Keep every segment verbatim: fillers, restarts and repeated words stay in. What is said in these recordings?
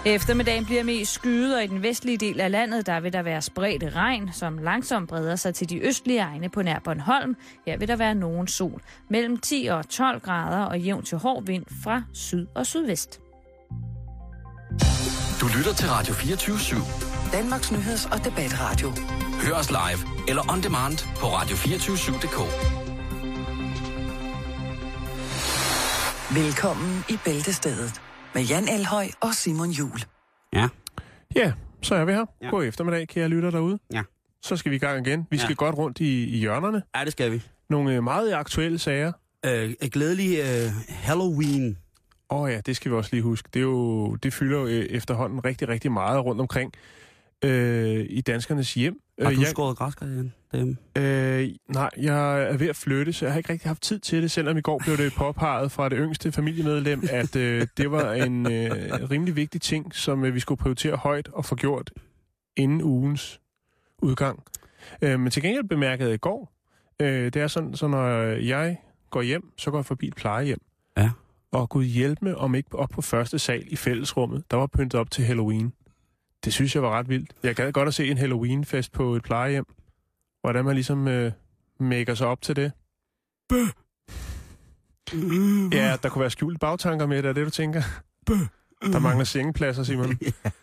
Eftermiddagen bliver mest skyet, og i den vestlige del af landet, der vil der være spredt regn, som langsomt breder sig til de østlige egne på nær Bornholm. Her vil der være nogen sol. Mellem ti og tolv grader og jævn til hård vind fra syd og sydvest. Du lytter til Radio fireogtyve syv. Danmarks nyheds- og debatradio. Hør os live eller on demand på radio to fire syv punktum d k. Velkommen i Bæltestedet med Jan Elhøj og Simon Juhl. Ja. Ja, så er vi her. Ja. God eftermiddag, kære lytter derude. Ja. Så skal vi i gang igen. Vi skal Ja. godt rundt i, i hjørnerne. Ja, det skal vi. Nogle øh, meget aktuelle sager. Øh, glædelig øh, Halloween. Åh oh ja, det skal vi også lige huske. Det, er jo, det fylder jo øh, efterhånden rigtig, rigtig meget rundt omkring øh, i danskernes hjem. Har du jeg, skåret græskar igen derhjemme? Øh, nej, jeg er ved at flytte, så jeg har ikke rigtig haft tid til det, selvom i går blev det påpeget fra det yngste familiemedlem, at øh, det var en øh, rimelig vigtig ting, som øh, vi skulle prioritere højt og få gjort inden ugens udgang. Øh, men til gengæld bemærkede jeg i går, øh, det er sådan, så når jeg går hjem, så går jeg forbi et plejehjem. Ja. Og Gud hjælpe mig, om ikke op på første sal i fællesrummet, der var pyntet op til Halloween. Det synes jeg var ret vildt. Jeg gad godt at se en Halloween-fest på et plejehjem. Hvordan man ligesom øh, maker sig op til det. Bøh! Ja, der kunne være skjult bagtanker med det, er det, du tænker? Bøh! Der mangler sengepladser, Simon.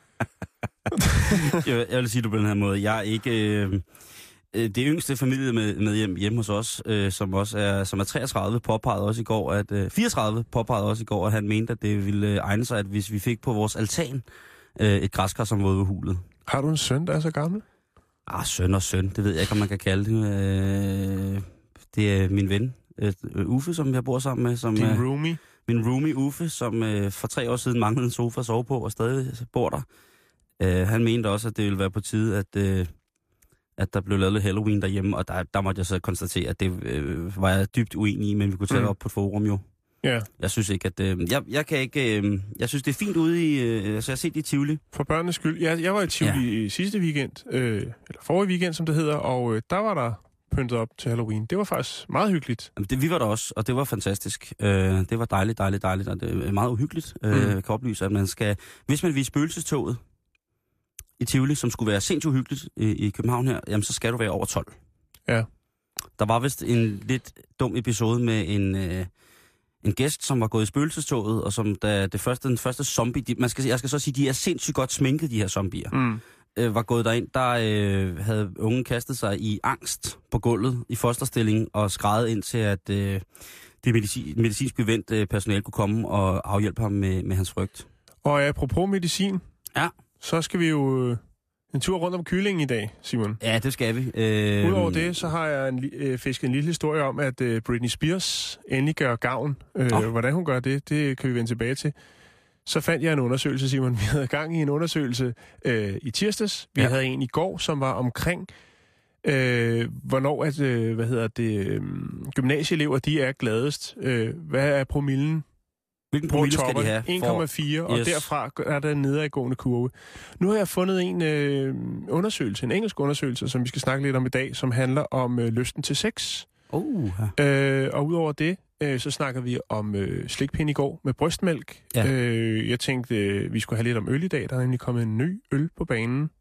jeg, jeg vil sige det på den her måde. Jeg er ikke øh, det yngste familie med, med hjem, hjemme hos os, øh, som også er, som er treogtredive, påpegede også i går, at øh, fireogtredive påpegede også i går, at han mente, at det ville egne sig, at hvis vi fik på vores altan øh, et græskar, som var udhulet. Har du en søn, der er så gammel? Ah, søn og søn, det ved jeg ikke, om man kan kalde det. Øh, det er min ven, øh, Uffe, som jeg bor sammen med. Som, Din øh, roomie? Min roomie, Uffe, som øh, for tre år siden manglede en sofa at sove på, og stadig bor der. Øh, han mente også, at det ville være på tide, at, øh, at der blev lavet lidt Halloween derhjemme, og der, der måtte jeg så konstatere, at det øh, var jeg dybt uenig i, men vi kunne tage mm. op på et forum jo. Ja. Yeah. Jeg synes ikke, at... Øh, jeg, jeg kan ikke... Øh, jeg synes, det er fint ude i... Øh, altså, jeg har set det i Tivoli. For børnenes skyld. Jeg, jeg var i Tivoli ja. sidste weekend, øh, eller forrige weekend, som det hedder, og øh, der var der pyntet op til Halloween. Det var faktisk meget hyggeligt. Jamen, det, vi var der også, og det var fantastisk. Øh, det var dejligt, dejligt, dejligt, og det er meget uhyggeligt. Mm. Øh, jeg kan oplyse, at man skal... Hvis man vil spøgelsestoget i Tivoli, som skulle være sindssygt uhyggeligt i, i København her, jamen, så skal du være over tolv. Ja. Der var vist en lidt dum episode med en... Øh, En gæst, som var gået i spøgelsestoget, og som da det første, den første zombie, de, man skal, jeg skal så sige, de er sindssygt godt sminket, de her zombier, mm. øh, var gået derind, der øh, havde ungen kastet sig i angst på gulvet i fosterstilling og skreget ind til, at øh, det medicin, medicinsk bevendt øh, personale kunne komme og afhjælpe ham med, med hans frygt. Og apropos medicin, ja. så skal vi jo... En tur rundt om kyllingen i dag, Simon. Ja, det skal vi. Øh... Udover det, så har jeg en, øh, fisket en lille historie om, at øh, Britney Spears endelig gør gavn. Øh, oh. Hvordan hun gør det, det kan vi vende tilbage til. Så fandt jeg en undersøgelse, Simon. Vi havde gang i en undersøgelse øh, i tirsdags. Vi ja. havde en i går, som var omkring, øh, hvornår at, øh, hvad hedder det, øh, gymnasieelever, de er gladest. Øh, hvad er promillen? Hvilken promille skal de have? en komma fire, og yes. derfra er der en nedadgående kurve. Nu har jeg fundet en øh, undersøgelse, en engelsk undersøgelse, som vi skal snakke lidt om i dag, som handler om øh, lysten til sex. Uh, øh, og udover det, øh, så snakker vi om øh, slikpind i går med brystmælk. Ja. Øh, jeg tænkte, øh, vi skulle have lidt om øl i dag. Der er nemlig kommet en ny øl på banen.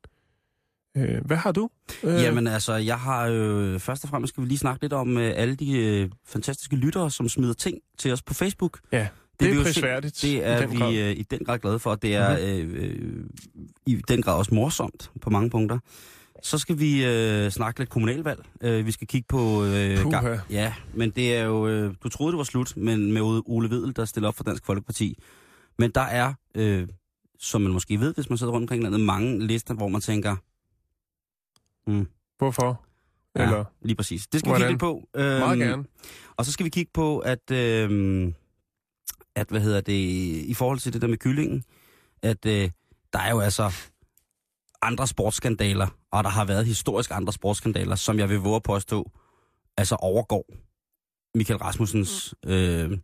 Øh, hvad har du? Øh... Jamen altså, jeg har øh, først og fremmest skal vi lige snakke lidt om øh, alle de øh, fantastiske lyttere, som smider ting til os på Facebook. Ja. Det, det er prisværdigt. Det er i vi øh, i den grad glade for, og det er mm-hmm. øh, i den grad også morsomt på mange punkter. Så skal vi øh, snakke lidt kommunalvalg. Øh, vi skal kigge på... Øh, Puha. Ja, men det er jo... Øh, du troede, det var slut, men med Ole Vedel, der stiller op for Dansk Folkeparti. Men der er, øh, som man måske ved, hvis man sidder rundt omkring landet, mange lister, hvor man tænker... Mm, Hvorfor? Ja, Eller lige præcis. Det skal hvordan? vi kigge lidt på. Øhm, Meget gerne. Og så skal vi kigge på, at... Øh, at, hvad hedder det, i forhold til det der med kyllingen, at øh, der er jo altså andre sportsskandaler, og der har været historisk andre sportsskandaler, som jeg vil våge at påstå, altså overgår Michael Rasmussens øh,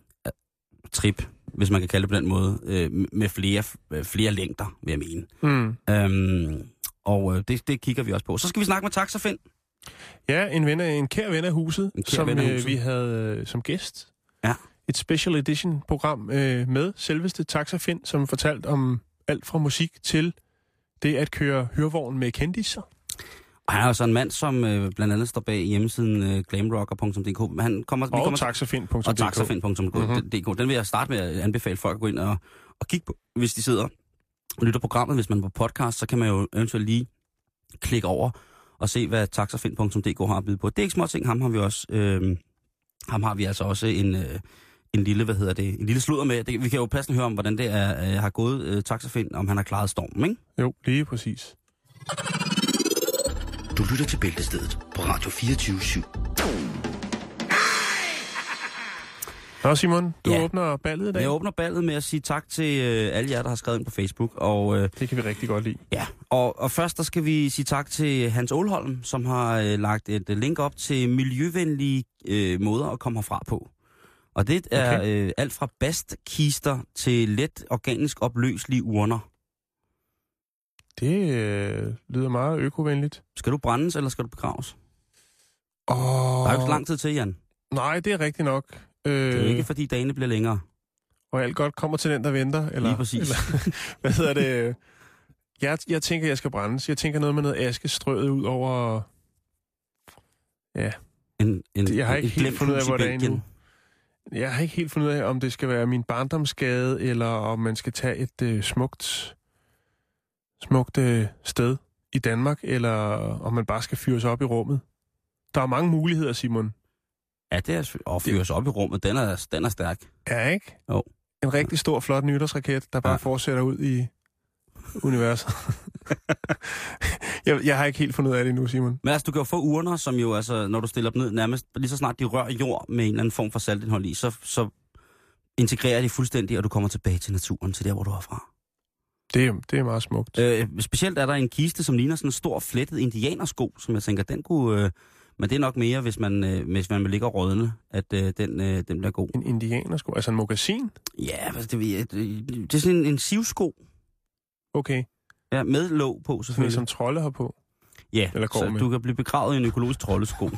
trip, hvis man kan kalde det på den måde, øh, med flere, flere længder, vil jeg mene. Mm. Øhm, og det, det kigger vi også på. Så skal vi snakke med Taxafind. Ja, en, ven af, en kær ven af huset, som af huset. Øh, vi havde øh, som gæst. Ja. Et special edition program øh, med selveste Taxafind, som fortalte om alt fra musik til det at køre hyrvogn med kendiser. Og han er jo så en mand, som øh, blandt andet står bag hjemmesiden øh, glamrocker punktum d k. Han kommer, og kommer, taxafind punktum d k. Og taxafind punktum d k. Mm-hmm. Den vil jeg starte med at anbefale folk at gå ind og, og kigge på, hvis de sidder og lytter programmet. Hvis man er på podcast, så kan man jo eventuelt lige klikke over og se, hvad taxafind punktum d k har at byde på. Det er ikke små ting. Ham har vi også... Øh, ham har vi altså også en... Øh, en lille, hvad hedder det, en lille sludder med. Det, vi kan jo passende høre om, hvordan det er, øh, har gået øh, taxafind, om han har klaret stormen, ikke? Jo, lige præcis. Du lytter til Bæltestedet på Radio fireogtyve syv. Nå Simon, du ja. åbner ballet i dag. Jeg åbner ballet med at sige tak til øh, alle jer, der har skrevet ind på Facebook. Og, øh, det kan vi rigtig godt lide. Ja, og, og først der skal vi sige tak til Hans Ålholm, som har øh, lagt et øh, link op til miljøvenlige øh, måder at komme herfra på. Og det er okay. øh, alt fra bastkister til let organisk opløselige urner. Det øh, lyder meget økovenligt. Skal du brændes, eller skal du begraves? Oh. Der er jo ikke lang tid til, Jan. Nej, det er rigtigt nok. Øh, det er jo ikke, fordi dagene bliver længere. Og alt godt kommer til den, der venter. Eller, lige præcis. Eller, hvad hedder det? Jeg, jeg tænker, jeg skal brændes. Jeg tænker noget med noget aske strøget ud over... Ja. En, en, jeg har ikke en helt fundet ud af, hvor det er endnu. Belgien. Jeg har ikke helt fundet ud af, om det skal være min barndomsgade, eller om man skal tage et øh, smukt, smukt øh, sted i Danmark, eller om man bare skal fyres op i rummet. Der er mange muligheder, Simon. Ja, det er at fyres op i rummet. Den er, den er stærk. Ja, ikke? Jo. En rigtig stor, flot nytårsraket, der bare ja. fortsætter ud i universet. jeg, jeg har ikke helt fundet ud af det endnu, Simon. Men altså, du kan jo få urner, som jo, altså, når du stiller dem ned, nærmest lige så snart de rører jord med en eller anden form for saltindhold i, så, så integrerer de fuldstændig, og du kommer tilbage til naturen, til der, hvor du er fra. Det, det er meget smukt. Øh, specielt er der en kiste, som ligner sådan en stor, flettet indianersko, som jeg tænker, den kunne... Øh, men det er nok mere, hvis man, øh, hvis man vil ligge og rådne, at øh, den, øh, den bliver god. En indianersko? Altså en mokassin? Ja, altså, det, det, det er sådan en, en sivsko. Okay. Ja, med låg på, selvfølgelig. Som trolde har på? Ja, eller går så med. Du kan blive begravet i en økologisk troldesko.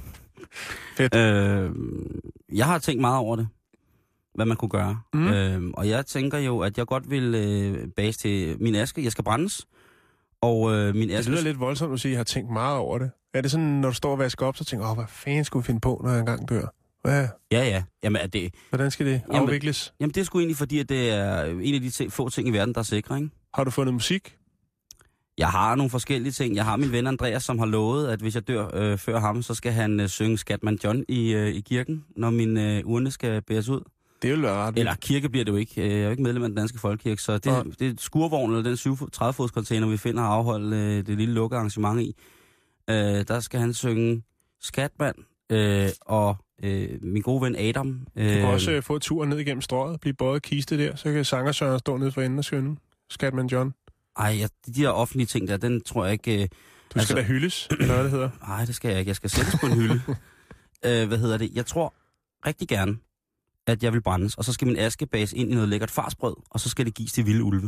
Fedt. Øh, jeg har tænkt meget over det, hvad man kunne gøre. Mm. Øh, og jeg tænker jo, at jeg godt vil øh, base til min aske. Jeg skal brændes. Og øh, min aske... Det lyder lidt voldsomt at sige, at jeg har tænkt meget over det. Er det sådan, når du står og vasker op, så tænker åh, hvad fanden skulle vi finde på, når jeg engang dør? Hvad? Ja, ja. Jamen, er det... Hvordan skal det jamen, afvikles? Jamen, det er sgu egentlig, fordi at det er en af de t- få ting i verden, der er sikre, ikke? Har du fundet musik? Jeg har nogle forskellige ting. Jeg har min ven Andreas, som har lovet, at hvis jeg dør øh, før ham, så skal han øh, synge Scatman John i, øh, i kirken, når min øh, urne skal bæres ud. Det vil være ret. Eller kirke bliver det jo ikke. Jeg er jo ikke medlem af den danske folkekirke, så det, ja. det er skurvogn, eller den syvogtredive-fods container, vi finder og afholde øh, det lille lukkearrangement i. Øh, der skal han synge Scatman, øh, og øh, min gode ven Adam. Øh, du kan også øh, få turen ned igennem strøget, blive både kiste der, så kan sanger Søren stå nede for enden og synge Scatman John. Ej, ja, de der offentlige ting der, den tror jeg ikke... Øh, du skal altså, da hyldes, eller hvad det hedder? Nej, det skal jeg ikke. Jeg skal sættes på en hylde. øh, hvad hedder det? Jeg tror rigtig gerne, at jeg vil brændes, og så skal min aske bages ind i noget lækkert farsbrød, og så skal det gives til vilde ulve.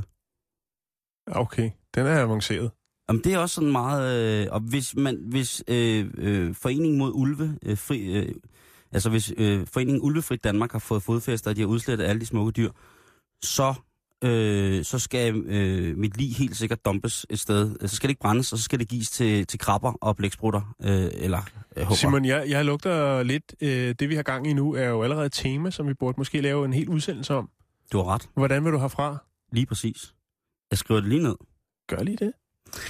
Okay, den er avanceret. Jamen, det er også sådan meget... Øh, og hvis, man, hvis øh, øh, Foreningen mod Ulve... Øh, fri, øh, altså hvis øh, Foreningen Ulvefrit Danmark har fået fodfæster, og de har udslettet alle de smukke dyr, så, øh, så skal øh, mit lig helt sikkert dumpes et sted. Så skal det ikke brændes, og så skal det gives til, til krabber og blæksprutter, øh, eller øh, hugger. Simon, jeg, jeg lugter lidt... Øh, det, vi har gang i nu, er jo allerede et tema, som vi burde måske lave en hel udsendelse om. Du har ret. Hvordan vil du herfra? Lige præcis. Jeg skriver det lige ned. Gør lige det.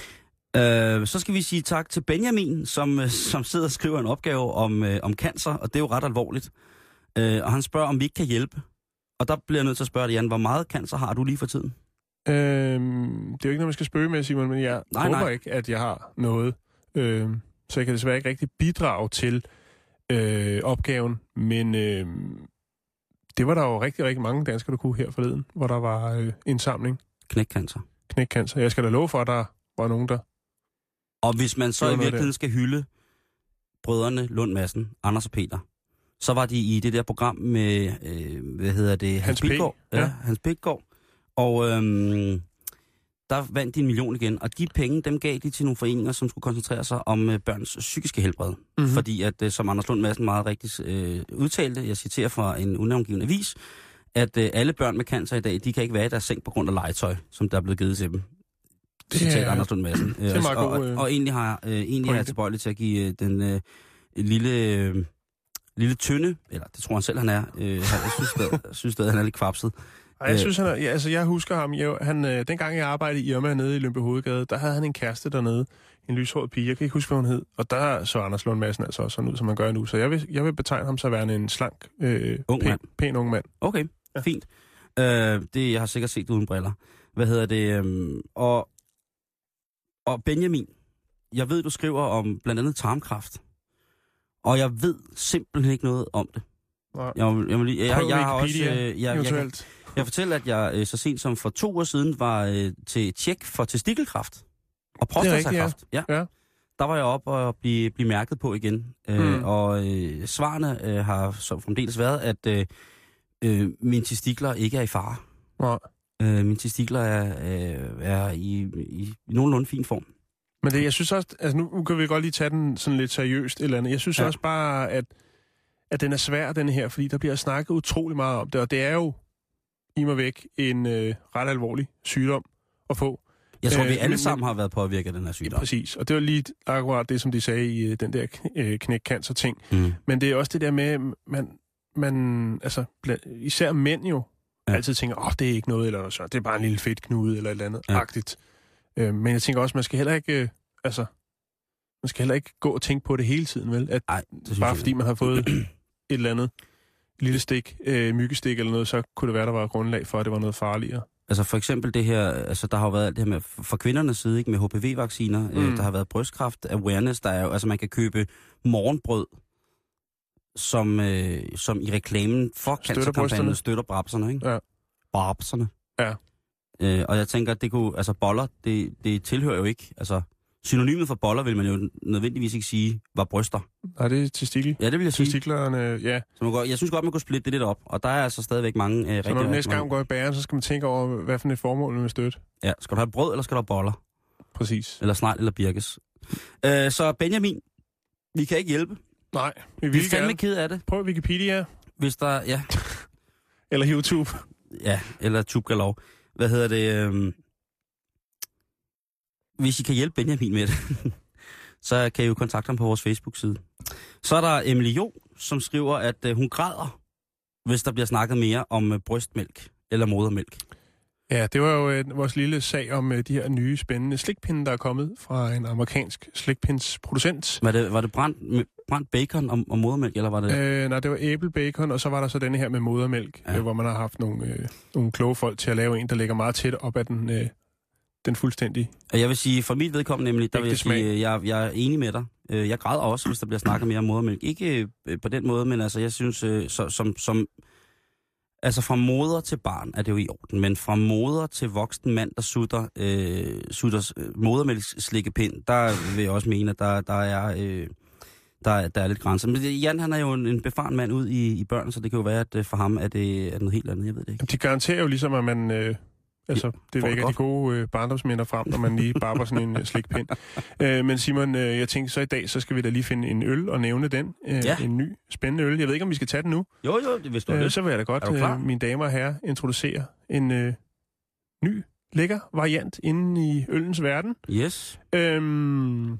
Øh, så skal vi sige tak til Benjamin, som, som sidder og skriver en opgave om, øh, om cancer, og det er jo ret alvorligt. Øh, og han spørger, om vi ikke kan hjælpe. Og der bliver jeg nødt til at spørge dig, Jan, hvor meget cancer har du lige for tiden? Øh, det er jo ikke noget, man skal spøge med, Simon, men jeg nej, håber nej. ikke, at jeg har noget. Øh, så jeg kan desværre ikke rigtig bidrage til øh, opgaven, men øh, det var der jo rigtig, rigtig mange danskere, der kunne her forleden, hvor der var øh, indsamling. Knækcancer. Knækcancer. Jeg skal da love for, at der var nogen, der... Og hvis man så i virkeligheden skal hylde brødrene Lund Madsen, Anders og Peter, så var de i det der program med, øh, hvad hedder det? Hans, Hans Pilgaard. Ja, ja, Hans Pilgaard. Og øhm, der vandt de en million igen, og de penge, dem gav de til nogle foreninger, som skulle koncentrere sig om øh, børns psykiske helbred. Mm-hmm. Fordi at, øh, som Anders Lund Madsen meget rigtigt øh, udtalte, jeg citerer fra en unavngiven avis, at øh, alle børn med cancer i dag, de kan ikke være i deres seng på grund af legetøj, som der er blevet givet til dem. Det Citat er, Anders Lund Madsen. det er meget og, god, og, øh, og egentlig har øh, egentlig har jeg tilbøjelig til at give øh, den øh, lille, øh, lille tynde, eller det tror han selv, han er. Øh, jeg synes stadig, jeg synes stadig, han er lidt kvapset. Ej, jeg synes, han er, ja, altså, jeg husker ham. Jeg, han, øh, dengang jeg arbejdede i Irma nede i Lønby Hovedgade, der havde han en kæreste dernede. En lyshåret pige. Jeg kan ikke huske, hvad hun hed. Og der så Anders Lund Madsen altså også sådan ud, som man gør nu. Så jeg vil, jeg vil betegne ham så værende en slank, øh, ung pæn, mand. pæn ung mand. Okay, ja. Fint. Øh, det jeg har sikkert set uden briller. Hvad hedder det? Øh, og, og Benjamin, jeg ved, du skriver om blandt andet tarmkræft. Og jeg ved simpelthen ikke noget om det. Nej. Jeg, jeg, jeg, jeg, jeg, jeg har også... Øh, jeg, jeg, jeg, jeg fortæller, at jeg øh, så sent som for to år siden var øh, til tjek for testikelkræft. Og prostatakræft. Ja. ja. Der var jeg op og blive, blive mærket på igen. Øh, mm. Og øh, svarene øh, har så fremdeles været, at øh, øh, mine testikler ikke er i fare. Nej. Øh, mine testikler er, øh, er i, i, i nogenlunde fin form. Men det, jeg synes også, altså nu kan vi godt lige tage den sådan lidt seriøst eller andet. Jeg synes ja. også bare, at, at den er svær, den her, fordi der bliver snakket utrolig meget om det. Og det er jo i mig væk en øh, ret alvorlig sygdom at få. Jeg tror, øh, vi alle men, sammen har været påvirket af den her sygdom. Ja, præcis. Og det var lige akkurat det, som de sagde i øh, den der øh, knækcancer-ting. Mm. Men det er også det der med, man, man altså, især mænd jo, ja. altid tænker, åh, oh, det er ikke noget, eller så, det er bare en lille fedtknude, eller et eller andet ja. agtigt. Øh, men jeg tænker også, man skal heller ikke, øh, altså, man skal heller ikke gå og tænke på det hele tiden, vel? At Ej, bare fordi man har fået et eller andet lille stik, øh, myggestik eller noget, så kunne det være, der var grundlag for, at det var noget farligere. Altså for eksempel det her, altså der har jo været alt det her med, for kvindernes side, ikke, med H P V-vacciner, mm. øh, der har været brystkræft, awareness, der er jo, altså man kan købe morgenbrød, som, øh, som i reklamen for cancerkampagnen støtter brabserne, ikke? Ja. Brabserne. Ja. Øh, og jeg tænker, at det kunne, altså boller, det, det tilhører jo ikke, altså synonymet for boller vil man jo nødvendigvis ikke sige, var bryster. Nej, det er testikel. Ja, det vil jeg sige. Testiklerne, ja. Så man godt, jeg synes godt, man kunne splitte det lidt op, og der er altså stadigvæk mange... Øh, så når du næste gang går i bæren, så skal man tænke over, hvad for et formål med støtte. Ja, skal du have brød, eller skal du have boller? Præcis. Eller snegl, eller birkes. Øh, så Benjamin, vi kan ikke hjælpe. Nej, vi vil Vi er fandme ked af det. Prøv Wikipedia. Hvis der, ja. Eller YouTube. Ja, eller Tubegalov. Hvad hedder det? Øh... Hvis I kan hjælpe Benjamin med det, så kan I jo kontakte ham på vores Facebook-side. Så er der Emily Jo, som skriver, at øh, hun græder, hvis der bliver snakket mere om øh, brystmælk eller modermælk. Ja, det var jo øh, vores lille sag om øh, de her nye spændende slikpinde, der er kommet fra en amerikansk slikpindsproducent. Var det, var det brændt, brændt bacon og, og modermælk, eller var det? Øh, nej, det var æblebacon, og så var der så denne her med modermælk, ja. øh, hvor man har haft nogle, øh, nogle kloge folk til at lave en, der ligger meget tæt op ad den... Øh, den fuldstændig. Og jeg vil sige, for mit vedkommende nemlig, der vil jeg sige, jeg, jeg er enig med dig. Jeg græder også, hvis der bliver snakket mere om modermælk. Ikke på den måde, men altså, jeg synes, så, som, som, altså fra moder til barn er det jo i orden, men fra moder til voksen mand, der sutter, øh, sutter modermælksslikkepind, der vil jeg også mene, at der, der er... Øh, Der, der er lidt grænser. Men Jan, han er jo en, en befaren mand ud i, i børn, så det kan jo være, at for ham er det er noget helt andet, jeg ved det ikke. De garanterer jo ligesom, at man... Øh Altså, det vækker de gode øh, barndomsminder frem, når man lige barber sådan en øh, slikpind. Øh, men Simon, øh, jeg tænkte så i dag, så skal vi da lige finde en øl og nævne den. Øh, ja. En ny, spændende øl. Jeg ved ikke, om vi skal tage den nu. Jo, jo, det hvis du øh, Så vil jeg da godt, øh, mine damer og herrer, introducere en øh, ny, lækker variant inde i ølens verden. Yes. Øhm,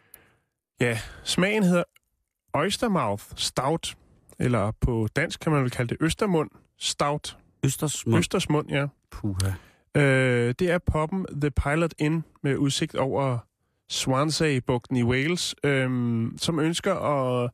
ja, smagen hedder Oystermouth Stout. Eller på dansk kan man vel kalde det Østermund Stout. Østersmund? Østersmund, ja. Puha. Øh, det er poppen The Pilot Inn med udsigt over Swansea-bugten i Wales, øh, som ønsker at,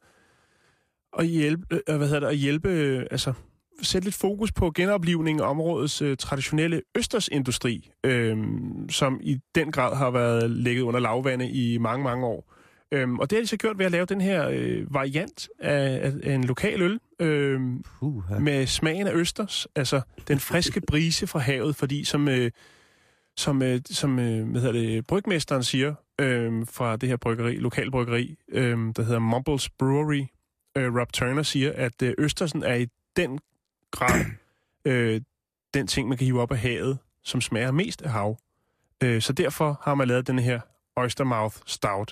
at hjælpe, øh, hvad hedder det, at hjælpe, øh, altså sætte lidt fokus på genoplivning af områdets øh, traditionelle østersindustri, øh, som i den grad har været lægget under lavvande i mange, mange år. Øhm, og det har de så gjort ved at lave den her øh, variant af, af en lokal øl øh, uh-huh. med smagen af østers, altså den friske brise fra havet, fordi som, øh, som, øh, som øh, hvad hedder det, brygmesteren siger øh, fra det her bryggeri, lokal bryggeri, øh, der hedder Mumbles Brewery, øh, Rob Turner siger, at øh, østersen er i den grad øh, den ting, man kan hive op af havet, som smager mest af hav. Øh, så derfor har man lavet den her Oystermouth Stout.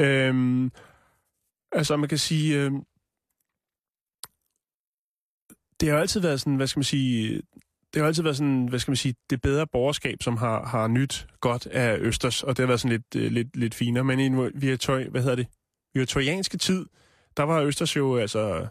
Øhm, altså man kan sige, øh, det har jo altid været sådan, hvad skal man sige, det har jo altid været sådan, hvad skal man sige, det bedre borgerskab, som har, har nyt godt af østers, og det har været sådan lidt, uh, lidt, lidt finere. Men i en virtøj, hvad hedder det, virtuianske tid, der var østers jo altså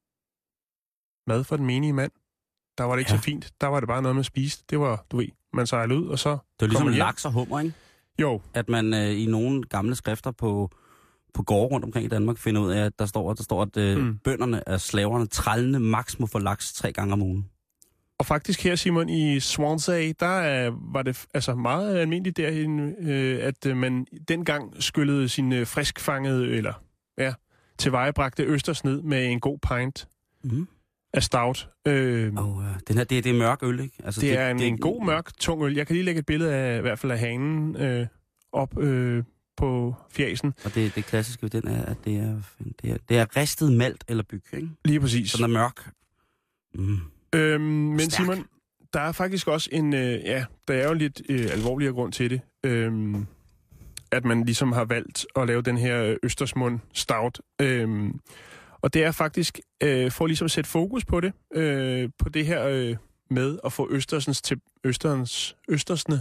mad for den menige mand. Der var det ikke ja. så fint. Der var det bare noget, man spiste. Det var, du ved, man sejlede ud, og så... Det var ligesom laks og hummer, ikke? Jo. At man øh, i nogle gamle skrifter på, på gårde rundt omkring i Danmark finder ud af, at der står, at, der står, at øh, mm. bønderne af slaverne, trællende, maks må få laks tre gange om ugen. Og faktisk her, Simon, i Swansea, der øh, var det altså meget almindeligt derhen, øh, at øh, man dengang skyllede sin øh, friskfangede, eller ja, tilvejebragte østers ned med en god pint. Mm. Af stout. Øh, oh, uh, den her, det, det er mørk øl, ikke? Altså, det, det er en, det, en god, mørk, tung øl. Jeg kan lige lægge et billede af, i hvert fald af hanen øh, op øh, på fjæsen. Og det, det klassiske ved den er, at det er, det er, det er ristet malt eller byg, ikke? Lige præcis. Så den er mørk. Mm. Øhm, men Stærk. Simon, der er faktisk også en, øh, ja, der er jo lidt øh, alvorligere grund til det. Øhm, at man ligesom har valgt at lave den her Østersmund stout. Øhm, Og det er faktisk, øh, for ligesom at sætte fokus på det, øh, på det her øh, med at få Østersens til, Østerens, Østersne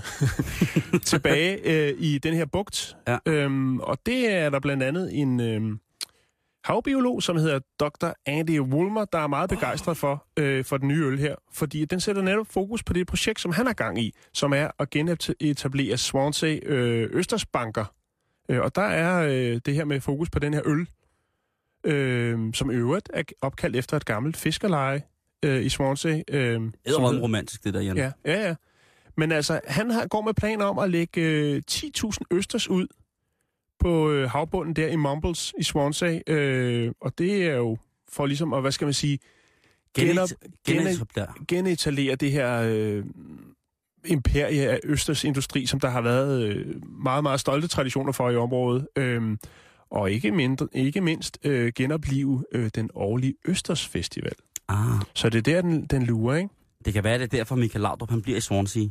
tilbage øh, i den her bugt. Ja. Øhm, og det er der blandt andet en øh, havbiolog, som hedder doktor Andy Woolmer, der er meget begejstret for, øh, for den nye øl her. Fordi den sætter netop fokus på det projekt, som han har gang i, som er at genetablere Swansea øh, Østersbanker. Øh, og der er øh, det her med fokus på den her øl, Øh, som i øvrigt er opkaldt efter et gammelt fiskerleje øh, i Swansea. Øh, det er jo romantisk, det der, Jan. Ja, ja, ja. Men altså, han har, går med planer om at lægge øh, ti tusind østers ud på øh, havbunden der i Mumbles i Swansea. Øh, og det er jo for ligesom at, hvad skal man sige, genop, genet, genetalere det her øh, imperie af østersindustri, som der har været øh, meget, meget stolte traditioner for i området. Øh, Og ikke, mindre, ikke mindst øh, genopleve øh, den årlige Østers Festival. Ah. Så det er der, den, den lurer, ikke? Det kan være, det er derfor Michael Laudrup, han bliver i Swansea.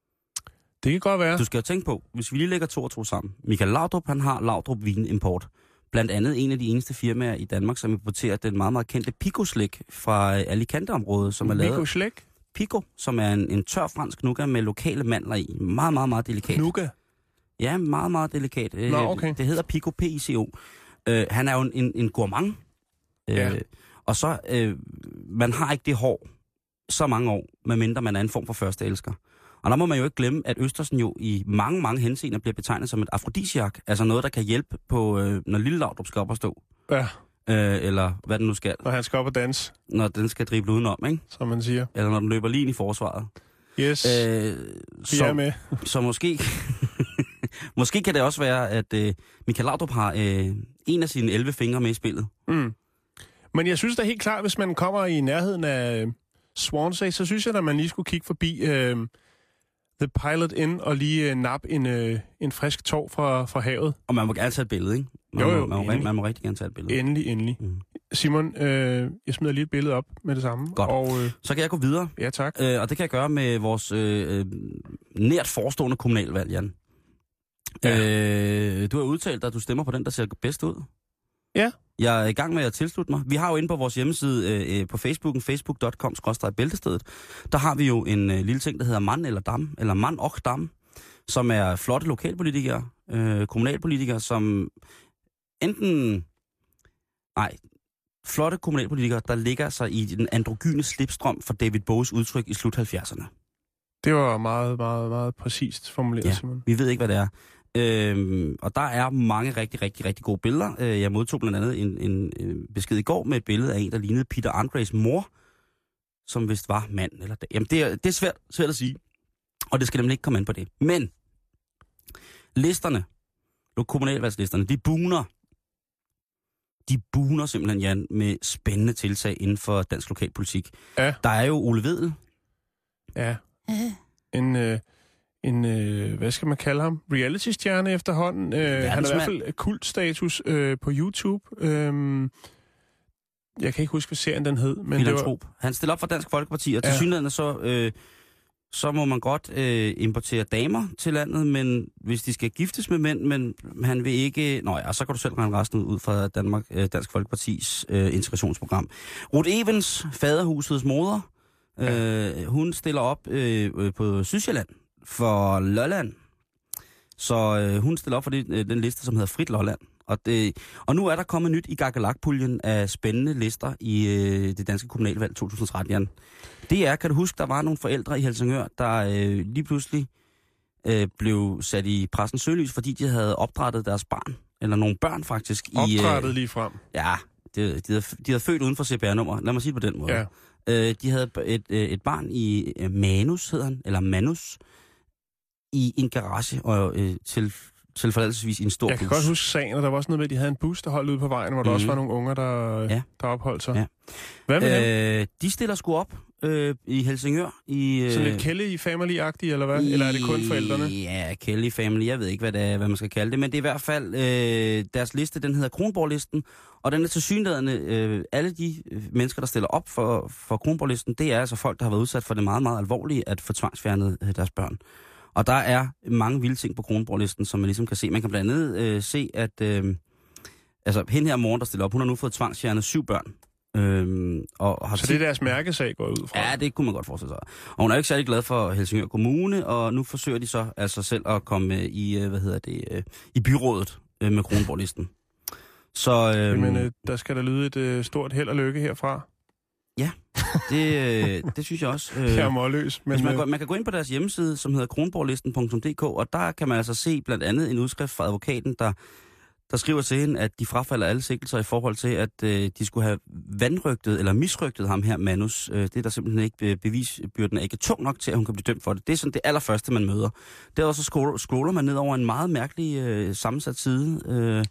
Det kan godt være. Du skal jo tænke på, hvis vi lige lægger to og to sammen. Michael Laudrup, han har Laudrup Vin Import. Blandt andet en af de eneste firmaer i Danmark, som importerer den meget, meget kendte Pico-slik fra Alicante-området, som er lavet... Pico-slik? Pico, som er en, en tør fransk nougat med lokale mandler i. Meget, meget, meget delikat. Nougat? Ja, meget, meget delikat. Nå, okay. Det hedder Pico, P I C O. Uh, han er jo en, en, en gourmand. Uh, ja. Og så, uh, man har ikke det hår så mange år, medmindre man er en form for første elsker. Og der må man jo ikke glemme, at Østersen jo i mange, mange henseender bliver betegnet som et afrodisiak. Altså noget, der kan hjælpe på, uh, når Lille Laudrup skal op og stå. Ja. Uh, eller hvad den nu skal. Når han skal op og danse. Når den skal drible udenom, ikke? Som man siger. Eller når den løber lige ind i forsvaret. Yes, uh, vi så, er med. Så måske... Måske kan det også være, at øh, Michael Laudrup har øh, en af sine elleve fingre med i spillet. Mm. Men jeg synes da helt klart, hvis man kommer i nærheden af Swansea, så synes jeg, at man lige skulle kigge forbi øh, The Pilot Inn og lige øh, nappe en, øh, en frisk tår fra, fra havet. Og man må gerne tage et billede, ikke? Man, jo, jo, man, man, må, man må rigtig gerne tage et billede. Endelig, endelig. Mm. Simon, øh, jeg smider lige et billede op med det samme. Godt. Og, øh, så kan jeg gå videre. Ja, tak. Øh, og det kan jeg gøre med vores øh, nært forestående kommunalvalg, Jan. Ja. Øh, du har udtalt dig, at du stemmer på den, der ser bedst ud. Ja. Jeg er i gang med at tilslutte mig. Vi har jo inde på vores hjemmeside øh, på Facebooken, facebook punktum com skråstreg bæltestedet, der har vi jo en øh, lille ting, der hedder Mann eller Dam, eller Mann og Dam, som er flotte lokalpolitikere, øh, kommunalpolitikere, som enten... Nej, flotte kommunalpolitikere, der ligger sig i den androgyne slipstrøm for David Bowies udtryk i slut halvfjerdserne. Det var meget, meget, meget præcist formuleret, ja, Simon. Vi ved ikke, hvad det er. Øhm, og der er mange rigtig, rigtig, rigtig gode billeder. Øh, jeg modtog blandt andet en, en, en besked i går med et billede af en, der lignede Peter Andres mor, som vist var mand. Eller Jamen, det er, det er svært, svært at sige, og det skal nemlig ikke komme an på det. Men listerne, kommunalvalgslisterne, de buner. De buner simpelthen, Jan, med spændende tiltag inden for dansk lokalpolitik. Ja. Der er jo Ole Vedel. Ja. En... Øh... En, øh, hvad skal man kalde ham? Reality-stjerne efterhånden. Øh, han har i hvert fald kultstatus øh, på YouTube. Øh, jeg kan ikke huske, hvad serien den hed. Men det var... Han stiller op for Dansk Folkeparti, og til ja. synligheden så øh, så må man godt øh, importere damer til landet, men hvis de skal giftes med mænd, men han vil ikke... Nå ja, så kan du selv regne resten ud fra Danmark, øh, Dansk Folkepartis øh, integrationsprogram. Ruth Evens, faderhusets moder, øh, hun stiller op øh, på Sydsjælland for Lolland. Så øh, hun stiller op for det, øh, den liste, som hedder Frit Lolland. Og, det, og nu er der kommet nyt i Gagalak-puljen af spændende lister i øh, det danske kommunalvalg to tusind og tretten, Jan. Det er, kan du huske, der var nogle forældre i Helsingør, der øh, lige pludselig øh, blev sat i pressens søgelys, fordi de havde opdrættet deres barn, eller nogle børn faktisk. Opdrættet øh, lige frem? Ja, de, de, havde, de havde født uden for C P R-nummer, lad mig sige det på den måde. Ja. Øh, de havde et, et barn i øh, Manus, hedder han, eller Manus, i en garage og øh, til... tilfældigvis i en stor Jeg kan bus. godt huske sagen, og der var også noget med, at de havde en bus, der holdt ude på vejen, hvor der mm. også var nogle unger, der, ja. der opholdt sig. Ja. Hvad med øh, De stiller sgu op øh, i Helsingør. I, øh, Sådan lidt Kelly Family-agtigt, eller hvad? I, eller er det kun forældrene? Ja, Kelly Family. Jeg ved ikke, hvad, det er, hvad man skal kalde det, men det er i hvert fald øh, deres liste, den hedder Kronborg-listen, og den er tilsyneladende øh, alle de mennesker, der stiller op for, for Kronborg-listen, det er altså folk, der har været udsat for det meget, meget alvorlige at få tvangsfjernet øh, deres børn. Og der er mange vilde ting på Kronborg-listen, som man ligesom kan se. Man kan blandt andet øh, se, at øh, altså, hende her morgen, der stiller op, hun har nu fået tvangsfjernet syv børn. Øh, og har Så det er deres mærkesag går ud fra? Ja, det kunne man godt forestille sig. Og hun er ikke særlig glad for Helsingør Kommune, og nu forsøger de så altså selv at komme i, hvad hedder det, øh, i byrådet øh, med Kronborg-listen. Så, øh, Jamen, øh, der skal der lyde et øh, stort held og lykke herfra. Ja, det, øh, det synes jeg også. Øh, jeg er målløs. Men, man, går, man kan gå ind på deres hjemmeside, som hedder kronborglisten punktum d k, og der kan man altså se blandt andet en udskrift fra advokaten, der, der skriver til hende, at de frafalder alle sigtelser i forhold til, at øh, de skulle have vandrygtet eller misrygtet ham her, Manus. Øh, det er der simpelthen ikke bevisbyrden er ikke tung nok til, at hun kan blive dømt for det. Det er sådan det allerførste, man møder. Derudover så scroller, scroller man ned over en meget mærkelig øh, sammensat side, øh,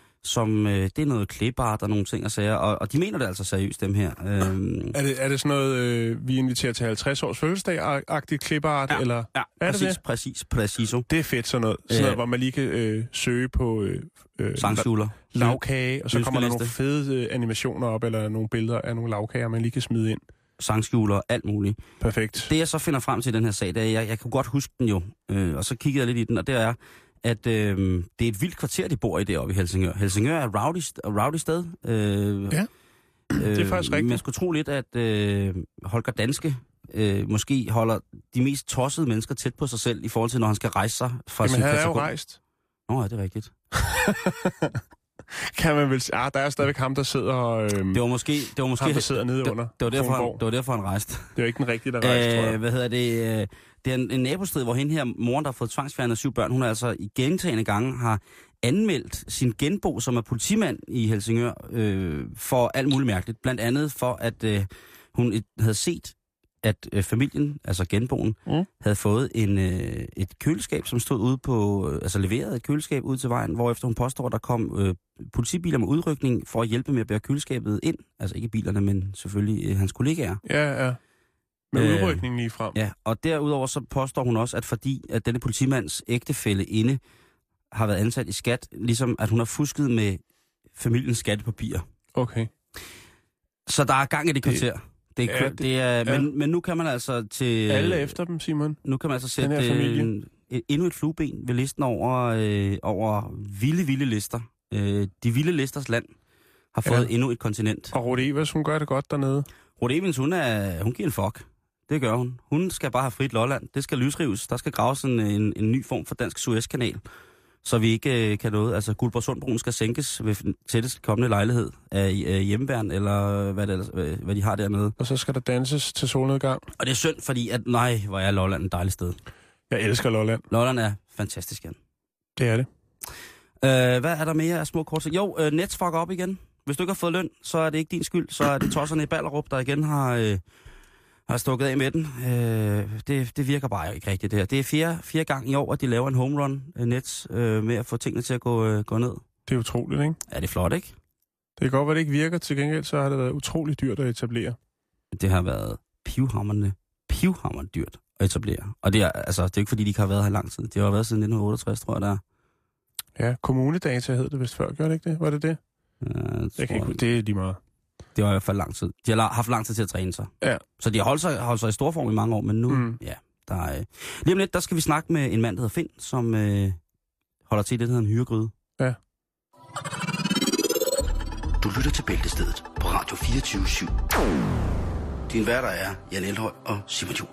som øh, det er noget klipart og nogle ting og sager, og, og de mener det altså seriøst, dem her. Øhm. Er, det, er det sådan noget, øh, vi inviterer til halvtreds års fødselsdag-agtigt klipart, ja, eller? Ja, er præcis, det det? præcis, præcis. Det er fedt sådan noget, sådan noget, hvor man lige kan øh, søge på øh, øh, sangskjuler, lavkage, og så kommer der nogle fede øh, animationer op, eller nogle billeder af nogle lavkager, man lige kan smide ind. Sangskjuler, alt muligt. Perfekt. Det jeg så finder frem til den her sag, det er, jeg, jeg kan godt huske den jo, øh, og så kiggede jeg lidt i den, og det er, at øh, det er et vildt kvarter, de bor i deroppe i Helsingør. Helsingør er et rowdy, rowdy sted. Øh, ja, det er faktisk rigtigt. Man skulle tro lidt, at øh, Holger Danske øh, måske holder de mest tossede mennesker tæt på sig selv, i forhold til, når han skal rejse sig fra Jamen, sin han er jo rejst. Nå, ja, det er rigtigt. Kan man vel sige, ah, der er stadigvæk ham, der sidder og... Øhm, det var måske... Det var måske ham, der sidder nede det, under. Det var, derfor, han, det var derfor, han rejste. Det er ikke den rigtige, der rejste, tror jeg. Hvad hedder det... Øh, Det er en, en nabostrid, hvor hende her moren, der har fået tvangsfjernet syv børn, hun altså i gentagende gange har anmeldt sin genbo, som er politimand i Helsingør, øh, for alt muligt mærkeligt. Blandt andet for, at øh, hun et, havde set, at øh, familien, altså genboen, mm. havde fået en, øh, et køleskab, som stod ude på, øh, altså leveret et køleskab ud til vejen, hvorefter hun påstår, at der kom øh, politibiler med udrykning for at hjælpe med at bære køleskabet ind. Altså ikke bilerne, men selvfølgelig øh, hans kollegaer. Ja, ja. Med udrykningen lige frem. Ja, og derudover så påstår hun også, at fordi at denne politimands ægtefælle inde har været ansat i skat, ligesom at hun har fusket med familiens skattepapirer. Okay. Så der er gang i det kvarter. Det, det er, ja, det, det er ja. men, men nu kan man altså til... Alle efter dem, Simon. Nu kan man altså sætte en, endnu et flueben ved listen over, øh, over vilde, vilde lister. Øh, de vilde listers land har fået ja. endnu et kontinent. Og Ruth Evers, hun gør det godt dernede. Ruth Evens, hun, er, hun giver en fuck. Det gør hun. Hun skal bare have frit Lolland. Det skal lysrives. Der skal graves en, en, en ny form for dansk Suezkanal, så vi ikke øh, kan noget. Altså, Guldborgsundbroen skal sænkes ved den tættest kommende lejlighed af øh, hjemmeværn, eller hvad, det, hvad, hvad de har dernede. Og så skal der danses til solnedgang. Og det er synd, fordi at, nej, hvor er Lolland et dejligt sted. Jeg elsker Lolland. Lolland er fantastisk, Jan. Det er det. Øh, hvad er der mere af små kort? Jo, øh, Nets fucker op igen. Hvis du ikke har fået løn, så er det ikke din skyld. Så er det tosserne i Ballerup, der igen har... Øh, har stukket af med den. Øh, det, det virker bare ikke rigtigt, det her. Det er fjerde, fjerde gang i år, at de laver en home run uh, Nets øh, med at få tingene til at gå, uh, gå ned. Det er utroligt, ikke? Ja, det er flot, ikke? Det kan godt være, det ikke virker. Til gengæld så har det været utroligt dyrt at etablere. Det har været pivhamrende, pivhamrende dyrt at etablere. Og det er, altså, det er ikke fordi, de ikke har været her lang tid. Det har været siden nitten otteogtres, tror jeg, der er. Ja, kommunedata hed det vist før. Gør det ikke det? Var det det? Ja, jeg jeg kan ikke, det er lige meget. Det var i hvert fald lang tid. De har haft lang tid til at træne sig. Ja. Så de har holdt sig, holdt sig i stor form i mange år, men nu, mm. ja, Der er, lige om lidt, der skal vi snakke med en mand, der hedder Finn, som øh, holder til det, der hedder en hyregryde. Ja. Du lytter til Bæltestedet på Radio fireogtyve syv. Din værter er Jan Elhøj og Simon Juhl.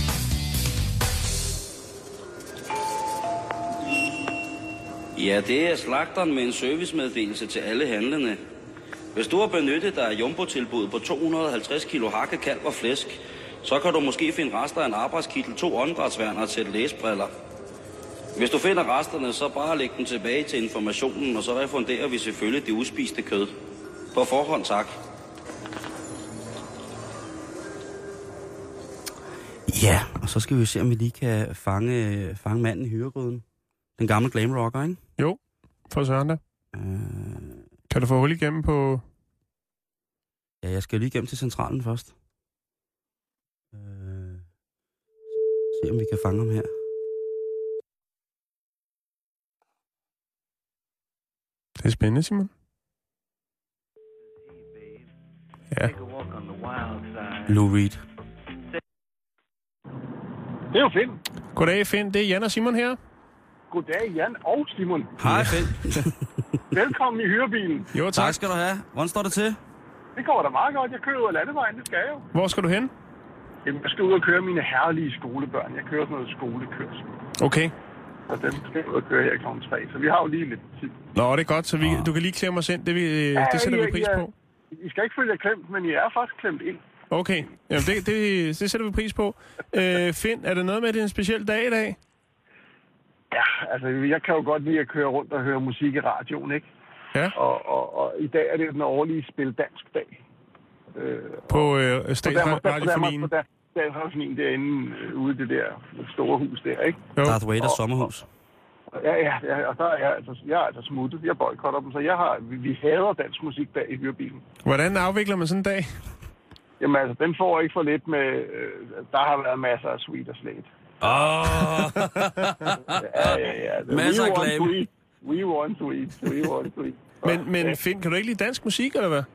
Ja, det er slagteren med en servicemeddelelse til alle handlende. Hvis du har benyttet dig af jumbo-tilbuddet på to hundrede og halvtreds kilo hakke, kalv og flæsk, så kan du måske finde rester af en arbejdskittel, to åndedrætsværner til læsebriller. Hvis du finder resterne, så bare læg dem tilbage til informationen, og så refunderer vi selvfølgelig det uspiste kød. På forhånd, tak. Ja, og så skal vi jo se, om vi lige kan fange, fange manden i hyregryden. Den gamle glam rocker, ikke? Jo, for søren da. Øh... Kan du få hul igennem på... Ja, jeg skal jo lige igennem til centralen først. Øh... Se, om vi kan fange ham her. Det er spændende, Simon. Ja. Lou Reed. Det er jo Finn. Goddag, Finn. Det er Jan og Simon her. Goddag, Jan og Simon. Hej, Finn. Velkommen i hyrebilen. Jo, tak. Tak skal du have. Hvordan står det til? Det går da meget godt. Jeg kører ud af landevejen, det skal jeg jo. Hvor skal du hen? Jamen, jeg skal ud og køre mine herlige skolebørn. Jeg kører sådan noget skolekørsel. Okay. Og dem skal jeg ud og køre her klokken tre. Så vi har jo lige lidt tid. Nå, det er godt, så vi, Nå. du kan lige klemme os ind. Det, vi, Ja, det sætter ja, vi pris ja. på. I skal ikke følge jer klemt, men I er faktisk klemt ind. Okay, jamen det, det, det sætter vi pris på. Øh, Finn, er det noget med, at det er en speciel dag i dag? Ja, altså, jeg kan jo godt lide at køre rundt og høre musik i radioen, ikke? Ja. Og, og, og i dag er det den årlige Spil Dansk Dag. Øh, På øh, Statsradiofonien? Der er derinde øh, ude i det der store hus der, ikke? Jo. Darth Vaders sommerhus. Ja, ja, ja, og der er jeg altså, jeg er altså smuttet. Jeg boykotter dem, så jeg har, vi, vi hader dansk musik der i hyrebilen. Hvordan afvikler man sådan en dag? Jamen altså, den får ikke for lidt med, øh, der har været masser af sweet og slet. Åh! Ja, ja, ja. Masser af we want glam. sweet, we want sweet, we want sweet. Men, men Finn, kan du ikke lide dansk musik, eller hvad?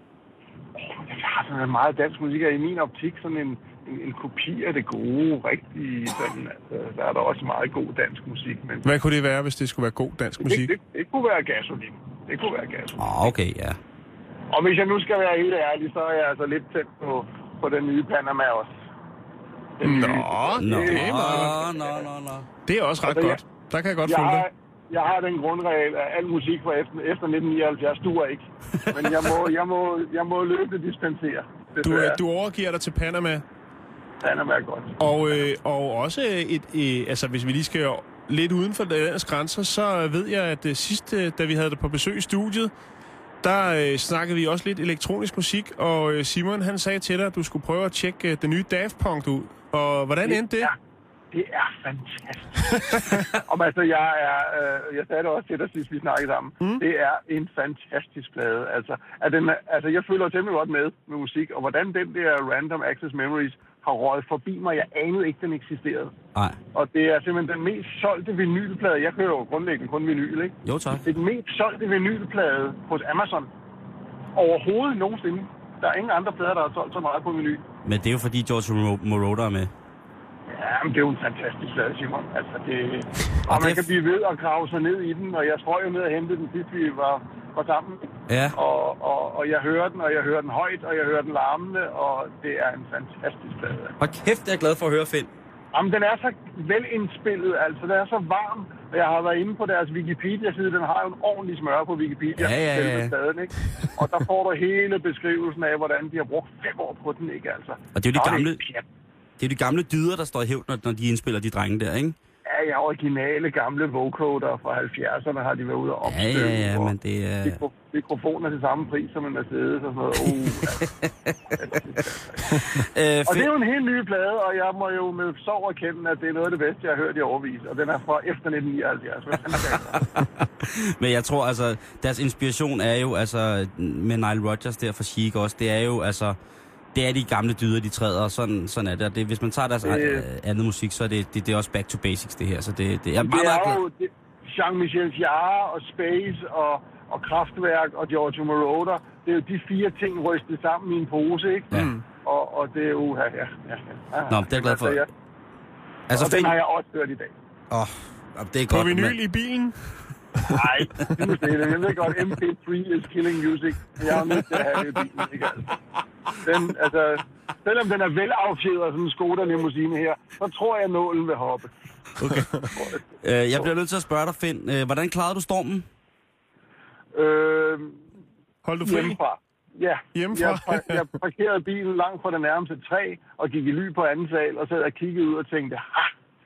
Jeg har sådan meget dansk musik, og i min optik sådan en, en, en kopi af det gode, rigtige, sådan, altså, der er der også meget god dansk musik. Men Hvad kunne det være, hvis det skulle være god dansk musik? det, det, det kunne være gasolin. Det kunne være gasolin. Åh, oh, okay, ja. Og hvis jeg nu skal være helt ærlig, så er jeg altså lidt tæt på, på den nye Panama også. Den Nå, nye. Nå, det er meget nå, nå, nå. Det er også ret Altså, godt. Der kan jeg godt Jeg følge dig. har, jeg har den grundregel, at al musik fra efter, efter nitten nioghalvfjerds duer ikke. Men jeg må, jeg må, jeg må løbende dispensere. Du, øh, du overgiver dig til Panama. Panama er godt. Og, øh, og også et, øh, altså hvis vi lige skal lidt uden for landets grænser, så ved jeg, at øh, sidst, øh, da vi havde det på besøg i studiet, der øh, snakkede vi også lidt elektronisk musik, og øh, Simon han sagde til dig, at du skulle prøve at tjekke øh, den nye Daft Punk ud. Og hvordan endte det? Ja, det er fantastisk. Om altså, jeg er, øh, jeg sagde det også til dig sidst, vi snakkede sammen. Mm. Det er en fantastisk plade. Altså, at den, altså, jeg føler temmelig godt med med musik, og hvordan den der Random Access Memories har røget forbi mig. Jeg anede ikke, den eksisterede. Nej. Og det er simpelthen den mest solgte vinylplade. Jeg kører jo grundlæggende kun vinyl, ikke? Jo, tak. Det er den mest solgte vinylplade hos Amazon. Overhovedet nogensinde. Der er ingen andre plader, der har solgt så meget på vinyl. Men det er jo fordi George Moroder er med. Ja, men det er jo en fantastisk plade, Simon. Altså, det... Og, Og man det... kan blive ved at grave sig ned i den, og jeg strøg jo ned og hentede den sidst, vi var, var sammen. Ja. Og, og, og jeg hører den, og jeg hører den højt, og jeg hører den larmende, og det er en fantastisk plade. Og kæft, jeg er glad for at høre, Finn. Jamen, den er så velindspillet, altså. Den er så varm, og jeg har været inde på deres Wikipedia-side. Den har jo en ordentlig smør på Wikipedia. Ja, ja, ja. Staden, ikke? Og der får du hele beskrivelsen af, hvordan de har brugt fem år på den, ikke altså. Og det er jo de Nå, gamle... det er Det er de gamle dyder, der står i hævd, når de indspiller de drenge der, ikke? Ja, ja, originale gamle vocoder fra halvfjerdserne har de været ude og Ja, opstøve. ja, ja, men det er... Mikro- mikrofoner til samme pris som en Mercedes og sådan noget. Uh, øh, og det er jo en helt ny plade, og jeg må jo med sorg erkende, at det er noget af det bedste, jeg har hørt i årevis. Og den er fra efter nitten nioghalvfjerds. Men jeg tror, altså, deres inspiration er jo, altså, med Nile Rodgers der for Chic også, det er jo, altså... Det er de gamle dyder, de træder, og sådan, sådan er det. Og det. Hvis man tager deres øh, andet musik, så er det, det, det er også back to basics, det her. Så det, det er meget, det er meget jo det, Jean-Michel Jarre og Space og, og Kraftwerk og Giorgio Moroder. Det er jo de fire ting rystet sammen i en pose, ikke? Ja. Og, og det er jo... Ja, ja, ja, ja. Nå, det er jeg glad for. Altså, Altså, og find... den har jeg også hørt i dag. Åh, oh, det er godt. På vinyl men... i bilen? Nej, det må det. Jeg ved godt, M P tre is killing music. Jeg er nødt til at have det i bilen, ikke altså. Den, altså, selvom den er velaffjedret, sådan en Skoda limousine her, så tror jeg, nålen vil hoppe. Okay. uh, jeg bliver nødt til at spørge dig, Finn. Uh, hvordan klarede du stormen? Øh, Hold du fri? Hjemmefra. Ja, hjemmefra. jeg, jeg parkerede bilen langt fra det nærmeste træ, og gik i ly på anden sal, og sad og kiggede ud og tænkte, ha!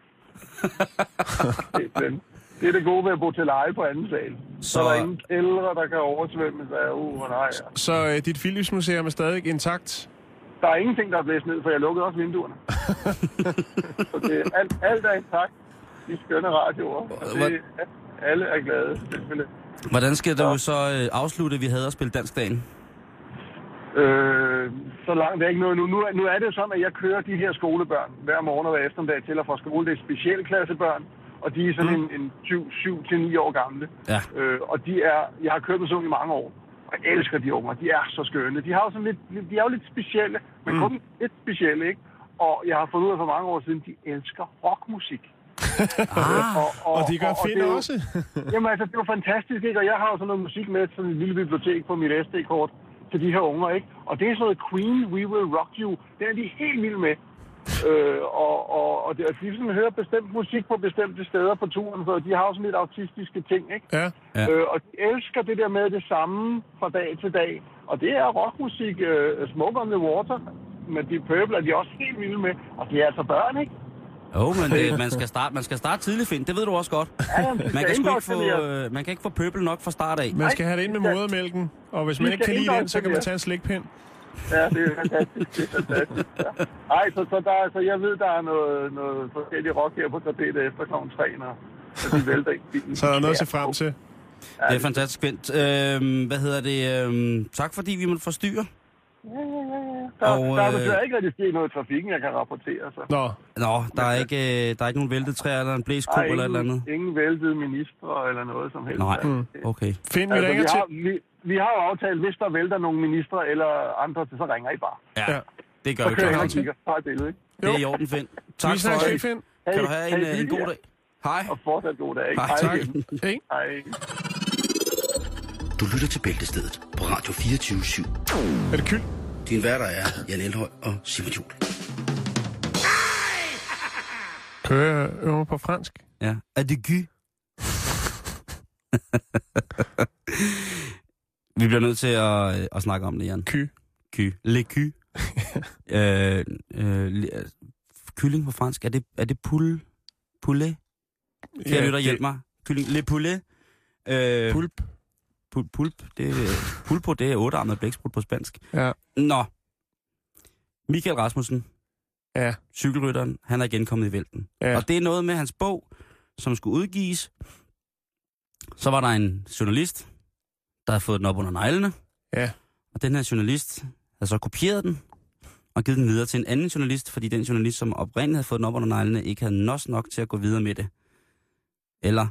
Det er det gode ved at bo til leje på anden sal. Så, så der er ingen kældre, der kan oversvømmes af uh, nej. Ja. Så uh, dit Philips-museum er stadig intakt? Der er ingenting, der er blæst ned, for jeg lukkede også vinduerne. Så det, alt, alt er intakt. De skønne radioer. Det, alle er glade, selvfølgelig. Hvordan skal du så øh, afslutte, vi havde at spille Danskdagen? Øh, så langt det er ikke noget nu. Nu er, nu er det sådan, at jeg kører de her skolebørn hver morgen og hver eftermiddag til og fra skole. Det er specialklassebørn, og de er sådan mm. en, en syv til ni år gamle. Ja. Øh, og de er, jeg har kørt med sådan i mange år, og jeg elsker de unger. De er så skønne. De, har jo sådan lidt, de er jo lidt specielle, men mm. kun lidt specielle, ikke? Og jeg har fundet ud af for mange år siden, de elsker rockmusik. ah, og, og, og de gør fedt også. Jamen altså, det var fantastisk, ikke? Og jeg har jo sådan noget musik med, sådan et lille bibliotek på mit S D-kort til de her unger, ikke? Og det er sådan noget Queen, We Will Rock You. Den er de helt vilde med. øh, og, og, og det, de sådan hører bestemt musik på bestemte steder på turen, for de har jo sådan lidt autistiske ting, ikke? Ja. Ja. Øh, og de elsker det der med det samme fra dag til dag. Og det er rockmusik, uh, Smoke on the Water, med de Purple er de også helt vilde med. Og det er altså børn, ikke? Jo, men det, man, skal starte, man skal starte tidligt, Finn. Det ved du også godt. Ja, jamen, man, kan ikke få, øh, man kan ikke få Purple nok fra start af. Man skal have det ind med modermælken, og hvis man ikke kan lide den, så kan man tage en slikpind. Ja, det er fantastisk. Det er fantastisk. Ja. Ej, så, så, der, så jeg ved, der er noget, noget forskellige rock her på tapetet efter klokken tre, når de vælter i bilen. Så er der noget at se frem til. Ja, det er fantastisk, Fint. Øhm, hvad hedder det? Øhm, tak fordi vi måtte forstyrre. Ja, ja, ja. Der, og, der er øh... desværre ikke rigtig sket noget i trafikken, jeg kan rapportere. Så. Nå. Nå, der er ikke, der er ikke nogen væltet træer eller en blæsko eller et eller andet? Ingen væltede ministre eller noget som helst. Nej, okay. Find, vi altså, ringer vi til... har, vi, vi har jo aftalt, hvis der vælter nogle ministre eller andre, så ringer I bare. Ja, det gør så vi klart. klart. Så kører jeg et billede, ikke? Det er i orden, Finn. Tak for det. det. Kan du have en, en god dag? Hej. Og fortsat god dag. Hej, tak. Hej. Hej. Du lytter til Bæltestedet på Radio fireogtyve syv. Er det kyld? Din værter er Jan Elhøj og Simon Juhl. Kører jeg øver på fransk? Ja. Er det gy? Vi bliver nødt til at, at snakke om det, Jan. Ky. Ky. Le ky. øh, øh, kylling på fransk. Er det, er det poule? Poulet? Kan ja, jeg lytte hjælpe mig? Kylling. Le poulet. Øh, Pulp. Pul, pulp, det er, pulpo, det er ottearmet blæksprut på spansk. Ja. Nå. Michael Rasmussen, ja. cykelrytteren, han er igen kommet i vælten. Ja. Og det er noget med hans bog, som skulle udgives. Så var der en journalist, der havde fået den op under neglene. Ja. Og den her journalist havde så kopieret den og givet den videre til en anden journalist, fordi den journalist, som oprindeligt havde fået den op under neglene, ikke havde nos nok til at gå videre med det. Eller...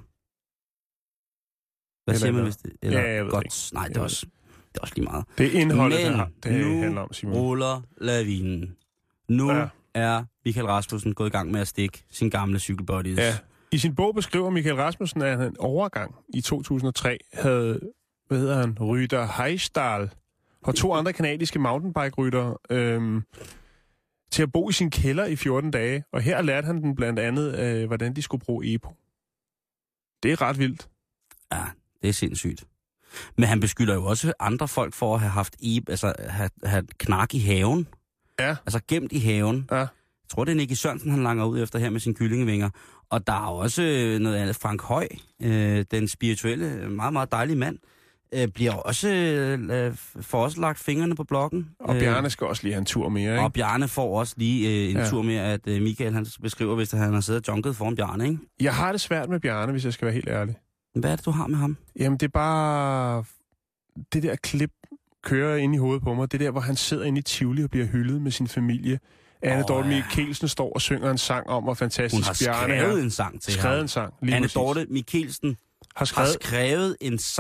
Hvad siger man, hvis det... Eller ja, jeg ved godt. Ikke. Nej, det er, også, det er også lige meget. Det er indholdet, Men det, det nu handler om, Simon. ruller lavinen. Nu ja. er Michael Rasmussen gået i gang med at stikke sin gamle cykelbodies. Ja. I sin bog beskriver Michael Rasmussen, at han en overgang i to tusind og tre havde, hvad hedder han, Rytter Heisdal og to andre kanadiske mountainbike-ryttere øhm, til at bo i sin kælder i fjorten dage. Og her lærte han den blandt andet, øh, hvordan de skulle bruge E P O. Det er ret vildt. Ja, det er sindssygt. Men han beskylder jo også andre folk for at have haft e, altså have, have knark i haven. Ja. Altså gemt i haven. Ja. Jeg tror, det er Nicky Sørensen, han langer ud efter her med sine kyllingevinger. Og der er også noget andet. Frank Høj, øh, den spirituelle, meget, meget dejlige mand, øh, bliver også, øh, får også lagt fingrene på blokken. Og Bjarne skal også lige have en tur mere, ikke? Og Bjarne får også lige øh, en ja. tur mere, at øh, Michael han beskriver, hvis han har siddet og junket foran Bjarne, ikke? Jeg har det svært med Bjarne, hvis jeg skal være helt ærlig. Hvad er det, du har med ham? Jamen, det er bare... Det der klip kører ind i hovedet på mig. Det der, hvor han sidder inde i Tivoli og bliver hyldet med sin familie. Anne oh, Dorte ja. Mikkelsen står og synger en sang om, hvor fantastisk Bjarne er. Hun har skrevet en sang til skrevet ham. en sang, lige Anne præcis. Dorte Mikkelsen har skrevet... har skrevet en sang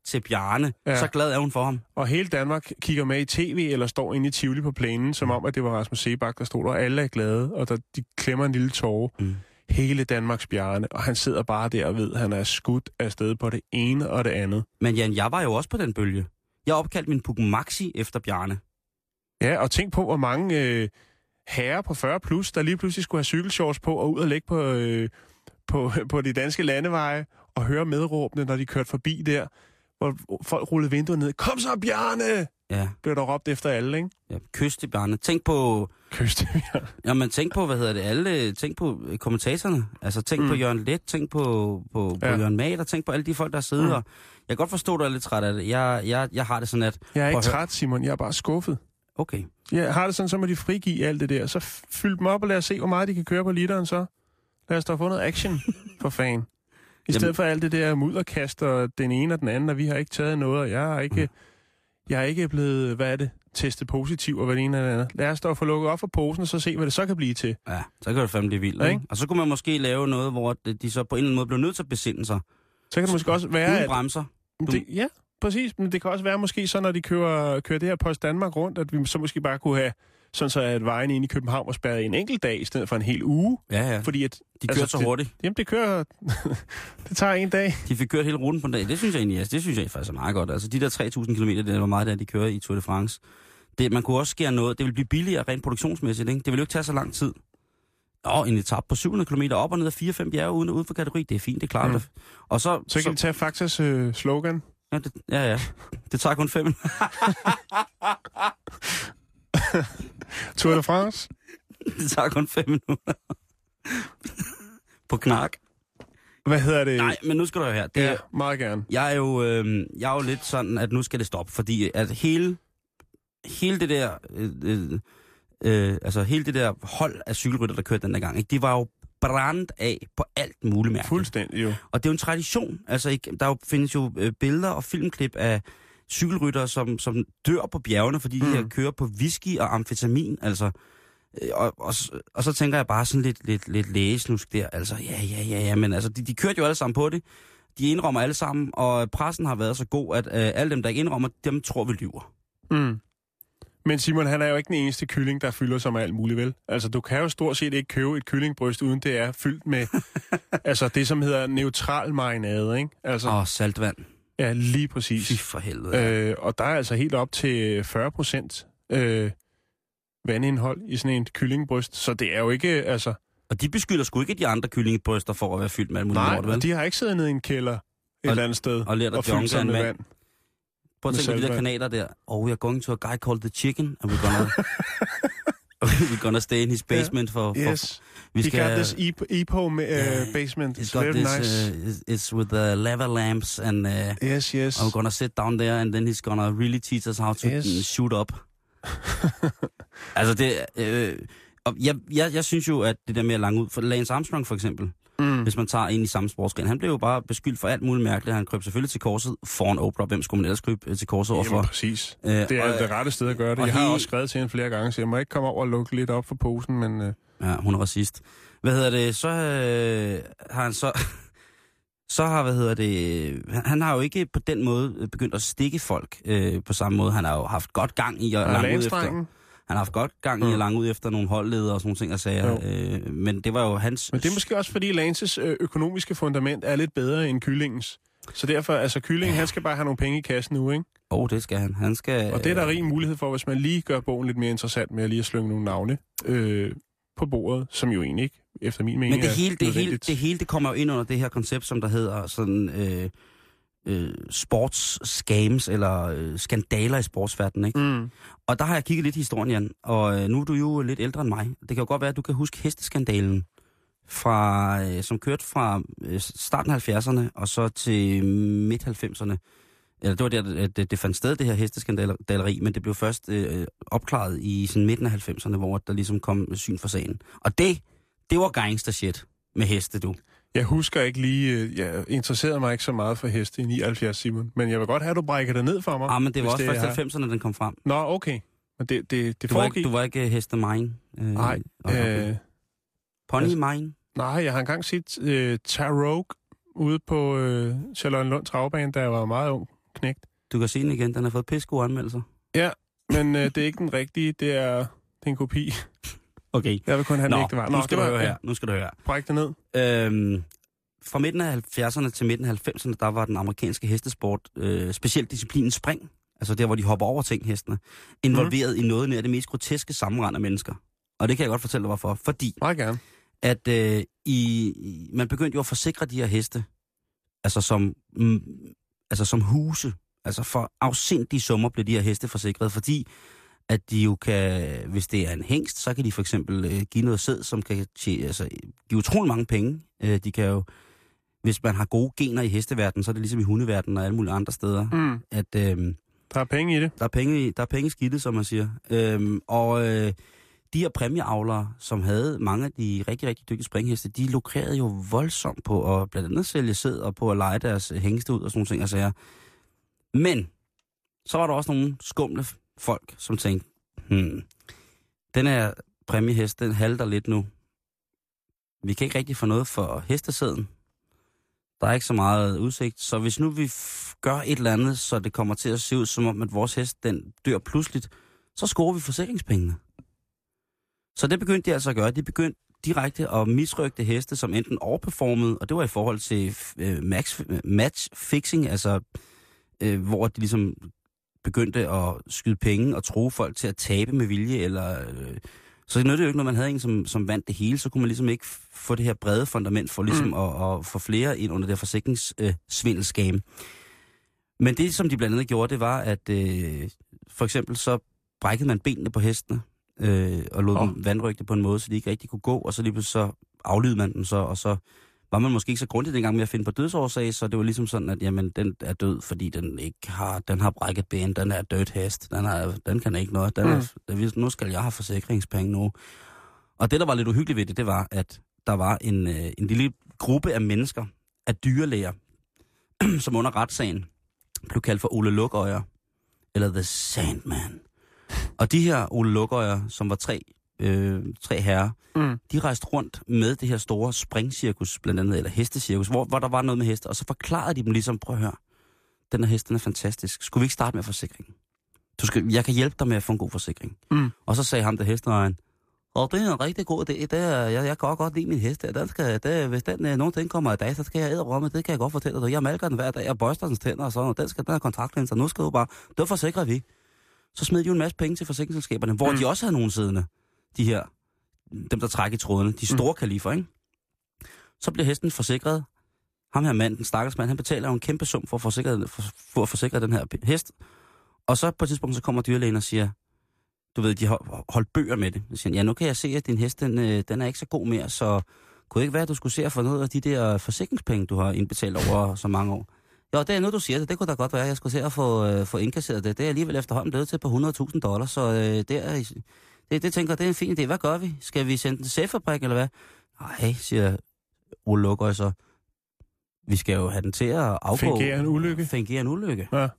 til Bjarne. Ja. Så glad er hun for ham. Og hele Danmark kigger med i tv, eller står inde i Tivoli på plænen, som om, at det var Rasmus Seebach, der stod der, og alle er glade, og der, de klemmer en lille tåre. Mm. Hele Danmarks Bjarne, og han sidder bare der og ved, at han er skudt afsted på det ene og det andet. Men Jan, jeg var jo også på den bølge. Jeg opkaldte min Puk Maxi efter Bjarne. Ja, og tænk på, hvor mange øh, herrer på fyrre plus, der lige pludselig skulle have cykelshorts på og ud og lægge på, øh, på, på de danske landeveje og høre medråbene, når de kørte forbi der, hvor folk rullede vinduet ned. Kom så, Bjarne! Ja. Blev der råbt efter alle, ikke? Ja, kys til Bjarne. Tænk på... Kys til Bjarne. Jamen, tænk på, hvad hedder det, alle... Tænk på kommentatorerne. Altså, tænk mm. på Jørgen Let, tænk på, på, ja. på Jørgen Mader, tænk på alle de folk, der sidder mm. her. Jeg kan godt forstå, at du er lidt træt af det. Jeg, jeg, jeg har det sådan, at... Jeg er ikke træt, Simon. Jeg er bare skuffet. Okay. Jeg har det sådan, så må de frigive alt det der. Så fyld dem op og lad os se, hvor meget de kan køre på literen så. Lad os da få noget action, for fan. I stedet Jamen. for alt det der mudderkast og den ene og den anden, og vi har ikke taget noget, og jeg har ikke, mm. jeg er ikke blevet, hvad er det, testet positiv og hvad det ene eller andet. Lad os da få lukket op for posen, og så se, hvad det så kan blive til. Ja, så kan det fandme blive vildt, ja, ikke? Og så kunne man måske lave noget, hvor de så på en eller anden måde blev nødt til at besinde sig. Så kan det måske også være, uden bremser. At, det, ja, præcis. Men det kan også være måske så, når de kører, kører det her Post Danmark rundt, at vi så måske bare kunne have sådan så, at vejen ind i København var spærret en enkelt dag, i stedet for en hel uge. Ja, ja. Fordi at, de kører altså, så hurtigt. Det, jamen, det kører... det tager en dag. De fik kørt hele ruten på en dag. Det synes jeg egentlig, altså, det synes jeg faktisk er meget godt. Altså, de der tre tusind kilometer, det var meget der, de kører i Tour de France. Det, man kunne også skære noget. Det vil blive billigere rent produktionsmæssigt, ikke? Det vil jo ikke tage så lang tid. Nå, en etape på syv hundrede kilometer op og ned af fire fem bjerge uden, uden for kategori. Det er fint, det er klart. Mm. Og så, så kan så, vi tage Faktas øh, slogan. Ja, det, ja, ja. Det tager kun fem. Tour de France? Det tager kun fem minutter. På knak. Hvad hedder det? Nej, men nu skal du høre her. Det ja, er, meget gerne. Jeg er, jo, øh, jeg er jo lidt sådan, at nu skal det stoppe, fordi at hele, hele det der... Øh, øh, øh, altså hele det der hold af cykelrytter, der kørte den der gang, ikke? De var jo brændt af på alt muligt mærke. Fuldstændig jo. Og det er jo en tradition. Altså, ikke, der jo, findes jo øh, billeder og filmklip af cykelryttere, som, som dør på bjergene, fordi mm. de her kører på whisky og amfetamin. Altså, øh, og, og, og så tænker jeg bare sådan lidt, lidt, lidt lægesnusk der. Altså, ja, ja, ja, ja, men altså, de, de kørte jo alle sammen på det. De indrømmer alle sammen, og pressen har været så god, at øh, alle dem, der ikke indrømmer, dem tror vi lyver. Mm. Men Simon, han er jo ikke den eneste kylling, der fylder sig med alt muligt, vel? Altså, du kan jo stort set ikke købe et kyllingbryst, uden det er fyldt med altså det, som hedder neutral marinade, ikke? Altså, Åh, saltvand. Ja, lige præcis. Fy for helvede. Øh, og der er altså helt op til fyrre procent øh, vandindhold i sådan en kyllingbryst, så det er jo ikke, altså... Og de beskylder sgu ikke de andre kyllingebryster for at være fyldt med alt muligt lort, vel? Nej, og de har ikke siddet nede i en kælder et og, eller andet sted og, lært at og fyldt sig med vand. vand. Prøv at tænke på de der kanaler der. Oh, we are going to a guy called The Chicken, and we're gonna, we're gonna stay in his basement for... for yes. Vi He skal, got this E P O uh, yeah, basement. It's very this, nice. Uh, it's with the lava lamps, and uh, yes, yes. I'm gonna sit down there, and then he's gonna really teach us how to yes. shoot up. Altså det... Øh, og jeg, jeg, jeg synes jo, at det der med at lange ud... For Lance Armstrong for eksempel, mm. hvis man tager en i samme sportsgren, han blev jo bare beskyldt for alt muligt mærkeligt. Han krøb selvfølgelig til korset foran Oprah. Hvem skulle man ellers krybe til korset overfor? Jamen præcis. Øh, det er og, det rette sted at gøre det. Jeg har he... også skrevet til hende flere gange, så jeg må ikke komme over og lukke lidt op for posen, men... Øh... Ja, hun er racist. Hvad hedder det? Så øh, har han så... Så har, hvad hedder det... Han, han har jo ikke på den måde begyndt at stikke folk øh, på samme måde. Han har jo haft godt gang i at lange ud efter... Han har haft godt gang i mm. at lange ud efter nogle holdledere og sådan nogle ting og sager. Øh, men det var jo hans... Men det er måske også, fordi Lances øh, økonomiske fundament er lidt bedre end kyllingens. Så derfor, altså kyllingen, ja. Han skal bare have nogle penge i kassen nu, ikke? Åh, oh, det skal han. Han skal... Og det er der rig mulighed for, hvis man lige gør bogen lidt mere interessant med at lige at slynge nogle navne øh, på bordet, som jo egentlig ikke, efter min mening, Men det hele, er det hele, det hele, det kommer jo ind under det her koncept, som der hedder sådan... Øh, Øh, sportsscams eller øh, skandaler i sportsverdenen, ikke? Mm. Og der har jeg kigget lidt i historien, Jan, og øh, nu er du jo lidt ældre end mig. Det kan jo godt være, at du kan huske hesteskandalen, fra, øh, som kørte fra øh, starten af halvfjerdserne og så til midt halvfemserne. Eller det var der, det, det fandt sted, det her hesteskandaleri, men det blev først øh, opklaret i sådan midten af halvfemserne, hvor der ligesom kom syn for sagen. Og det, det var gangster shit med heste, du. Jeg husker ikke lige, jeg interesserede mig ikke så meget for heste i nioghalvfjerds, Simon. Men jeg vil godt have, at du brækker det ned for mig. Ah, men det var også først i halvfemserne, den kom frem. Nå, okay. Men det, det, det du, var ikke, du var ikke heste mine? Øh, nej. Okay. Øh, Pony altså, mine? Nej, jeg har engang set øh, Tarogue ude på øh, Charlottenlund Travbane, da jeg var meget ung knægt. Du kan se den igen. Den har fået pisse gode anmeldelser. Ja, men øh, det er ikke den rigtige. Det er, det er en kopi. Okay. Jeg vil kun have den ægte vare. Nu skal du høre her. Nu skal du høre. Bræk det ned. Øhm, fra midten af halvfjerdserne til midten af halvfemserne, der var den amerikanske hestesport, øh, specielt disciplinen spring, altså der, hvor de hopper over ting, hestene, involveret mm. i noget af det mest groteske sammenrend af mennesker. Og det kan jeg godt fortælle dig, hvorfor. Fordi, meget gerne. at øh, i, man begyndte jo at forsikre de her heste, altså som, mm, altså som huse, altså for afsindige summer blev de her heste forsikret, fordi at de jo kan, hvis det er en hingst, så kan de for eksempel øh, give noget sæd, som kan tje, altså, give utrolig mange penge. Øh, de kan jo, hvis man har gode gener i hesteverdenen, så er det ligesom i hundeverdenen og alle mulige andre steder, mm. at øh, der er penge i det. Der er penge i, der er penge i skidtet, som man siger. Øh, og øh, de her præmieavlere, som havde mange af de rigtig, rigtig dygtige springheste, de lukrerede jo voldsomt på at blandt andet sælge sæd og på at lege deres hængste ud og sådan nogle ting. Altså, ja. Men så var der også nogle skumle folk, som tænkte, hmm, den her præmiehest, den halter lidt nu. Vi kan ikke rigtig få noget for hestesæden. Der er ikke så meget udsigt. Så hvis nu vi f- gør et eller andet, så det kommer til at se ud som om, at vores hest, den dør pludseligt, så scorer vi forsikringspengene. Så det begyndte de altså at gøre. De begyndte direkte at misrygte heste, som enten overperformede, og det var i forhold til øh, max, match fixing, altså øh, hvor de ligesom begyndte at skyde penge og true folk til at tabe med vilje, eller øh, så det nyttede jo ikke, når man havde en, som, som vandt det hele, så kunne man ligesom ikke få det her brede fundament for ligesom mm. at, at få flere ind under det her forsikringssvindelskame. Øh, Men det, som de blandt andet gjorde, det var, at øh, for eksempel så brækkede man benene på hestene, øh, og lod oh. dem vandrygte på en måde, så de ikke rigtig kunne gå, og så lige pludselig så aflydede man dem så, og så var man måske ikke så grundigt dengang med at finde på dødsårsag, så det var ligesom sådan, at jamen, den er død, fordi den ikke har, den har brækket ben, den er død hest, den, er, den kan ikke noget, den er, mm. nu skal jeg have forsikringspenge nu. Og det, der var lidt uhyggeligt ved det, det var, at der var en, en lille gruppe af mennesker, af dyrlæger, som under retssagen blev kaldt for Ole Lukøjer, eller The Sandman. Og de her Ole Lukøjer, som var tre, øh, tre herrer, mm. de rejste rundt med det her store springcirkus, blandt andet, eller hestecirkus, hvor, hvor der var noget med heste, og så forklarede de dem ligesom, prøv at høre, den her hest, den er fantastisk. Skulle vi ikke starte med forsikringen? Du skal, jeg kan hjælpe dig med at få en god forsikring. Mm. Og så sagde ham, der hesteejeren, og det er en rigtig god idé, det er, jeg, jeg kan også godt lide min hest, den skal, det, hvis den øh, nogensinde kommer i dag, så skal jeg æderomme, det kan jeg godt fortælle dig. Jeg malker den hver dag, jeg børster dens tænder og sådan, og den skal den have kontaktlinser, nu skal du bare, det forsikrer vi. Så smed de jo en masse penge til forsikringsselskaberne, hvor mm. de også havde nogen siddende, de her, dem der trækker i trådene, de store mm. kalifer, ikke? Så bliver hesten forsikret. Ham her mand, den stakkels mand, han betaler jo en kæmpe sum for at forsikre, for, for at forsikre den her hest. Og så på et tidspunkt, så kommer dyrlægen og siger, du ved, de har holdt bøger med det. Så siger han, ja, nu kan jeg se, at din hest, den, den er ikke så god mere, så kunne det ikke være, at du skulle se at få noget af de der forsikringspenge, du har indbetalt over så mange år? Jo, det er nu, du siger det. Det kunne da godt være, at jeg skulle se at få, øh, få indkasseret det. Det er alligevel efterhånden blevet til på hundrede tusind dollars, så øh, det, er, det, det tænker jeg, det er en fin idé. Hvad gør vi? Skal vi sende den til sætfabrik, eller hvad? Nej, siger Ole Lukøj så. Vi skal jo have den til at afgå. Fingere en ulykke. Fingere en ulykke. Ja.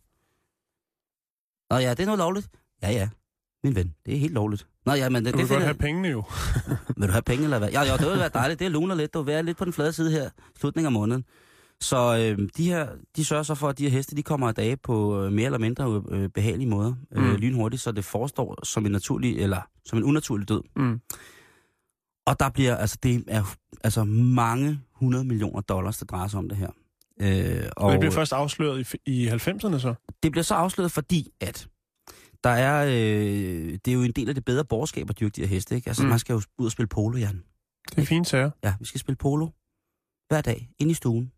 Nå ja, det er noget lovligt. Ja, ja, min ven, det er helt lovligt. Nå ja, men det, du det vil godt have pengene jo. Vil du have penge, eller hvad? Ja, ja, det vil være dejligt. Det luner lidt. Du vil være lidt på den flade side her, slutningen af måneden. Så øh, de her, de sørger så for, at de her heste, de kommer af dage på øh, mere eller mindre øh, behagelige måder, øh, mm. lynhurtigt, så det forestår som en naturlig, eller som en unaturlig død. Mm. Og der bliver, altså det er altså mange hundrede millioner dollars, der drejer sig om det her. Øh, og, og det bliver først afsløret i, i halvfemserne så? Det bliver så afsløret, fordi at der er, øh, det er jo en del af det bedre borgerskab at dyrke de her heste, ikke? Altså mm. man skal jo ud og spille polo, Jan. Det er fint, sager. Ja, vi skal spille polo hver dag, inde i stuen.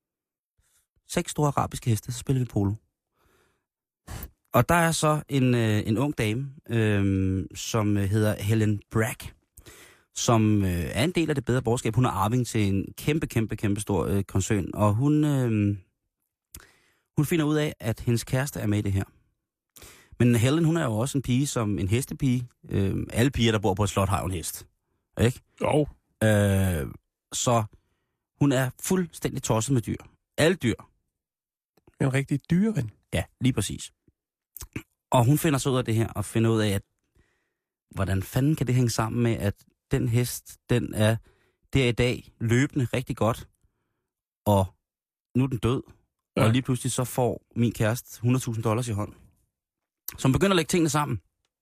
Seks store arabiske heste, så spiller vi polo. Og der er så en, øh, en ung dame, øh, som hedder Helen Bragg, som øh, er en del af det bedre borgerskab. Hun er arving til en kæmpe, kæmpe, kæmpe stor øh, koncern, og hun, øh, hun finder ud af, at hendes kæreste er med i det her. Men Helen, hun er jo også en pige som en hestepige. Øh, alle piger, der bor på et slot, har jo en hest. Ikke? Jo. Øh, så hun er fuldstændig tosset med dyr. Alle dyr. En rigtig dyreven. Ja, lige præcis. Og hun finder så ud af det her, og finder ud af, at hvordan fanden kan det hænge sammen med, at den hest, den er der i dag løbende rigtig godt, og nu er den død, Ja. Og lige pludselig så får min kæreste hundrede tusind dollars i hånd. Så hun begynder at lægge tingene sammen.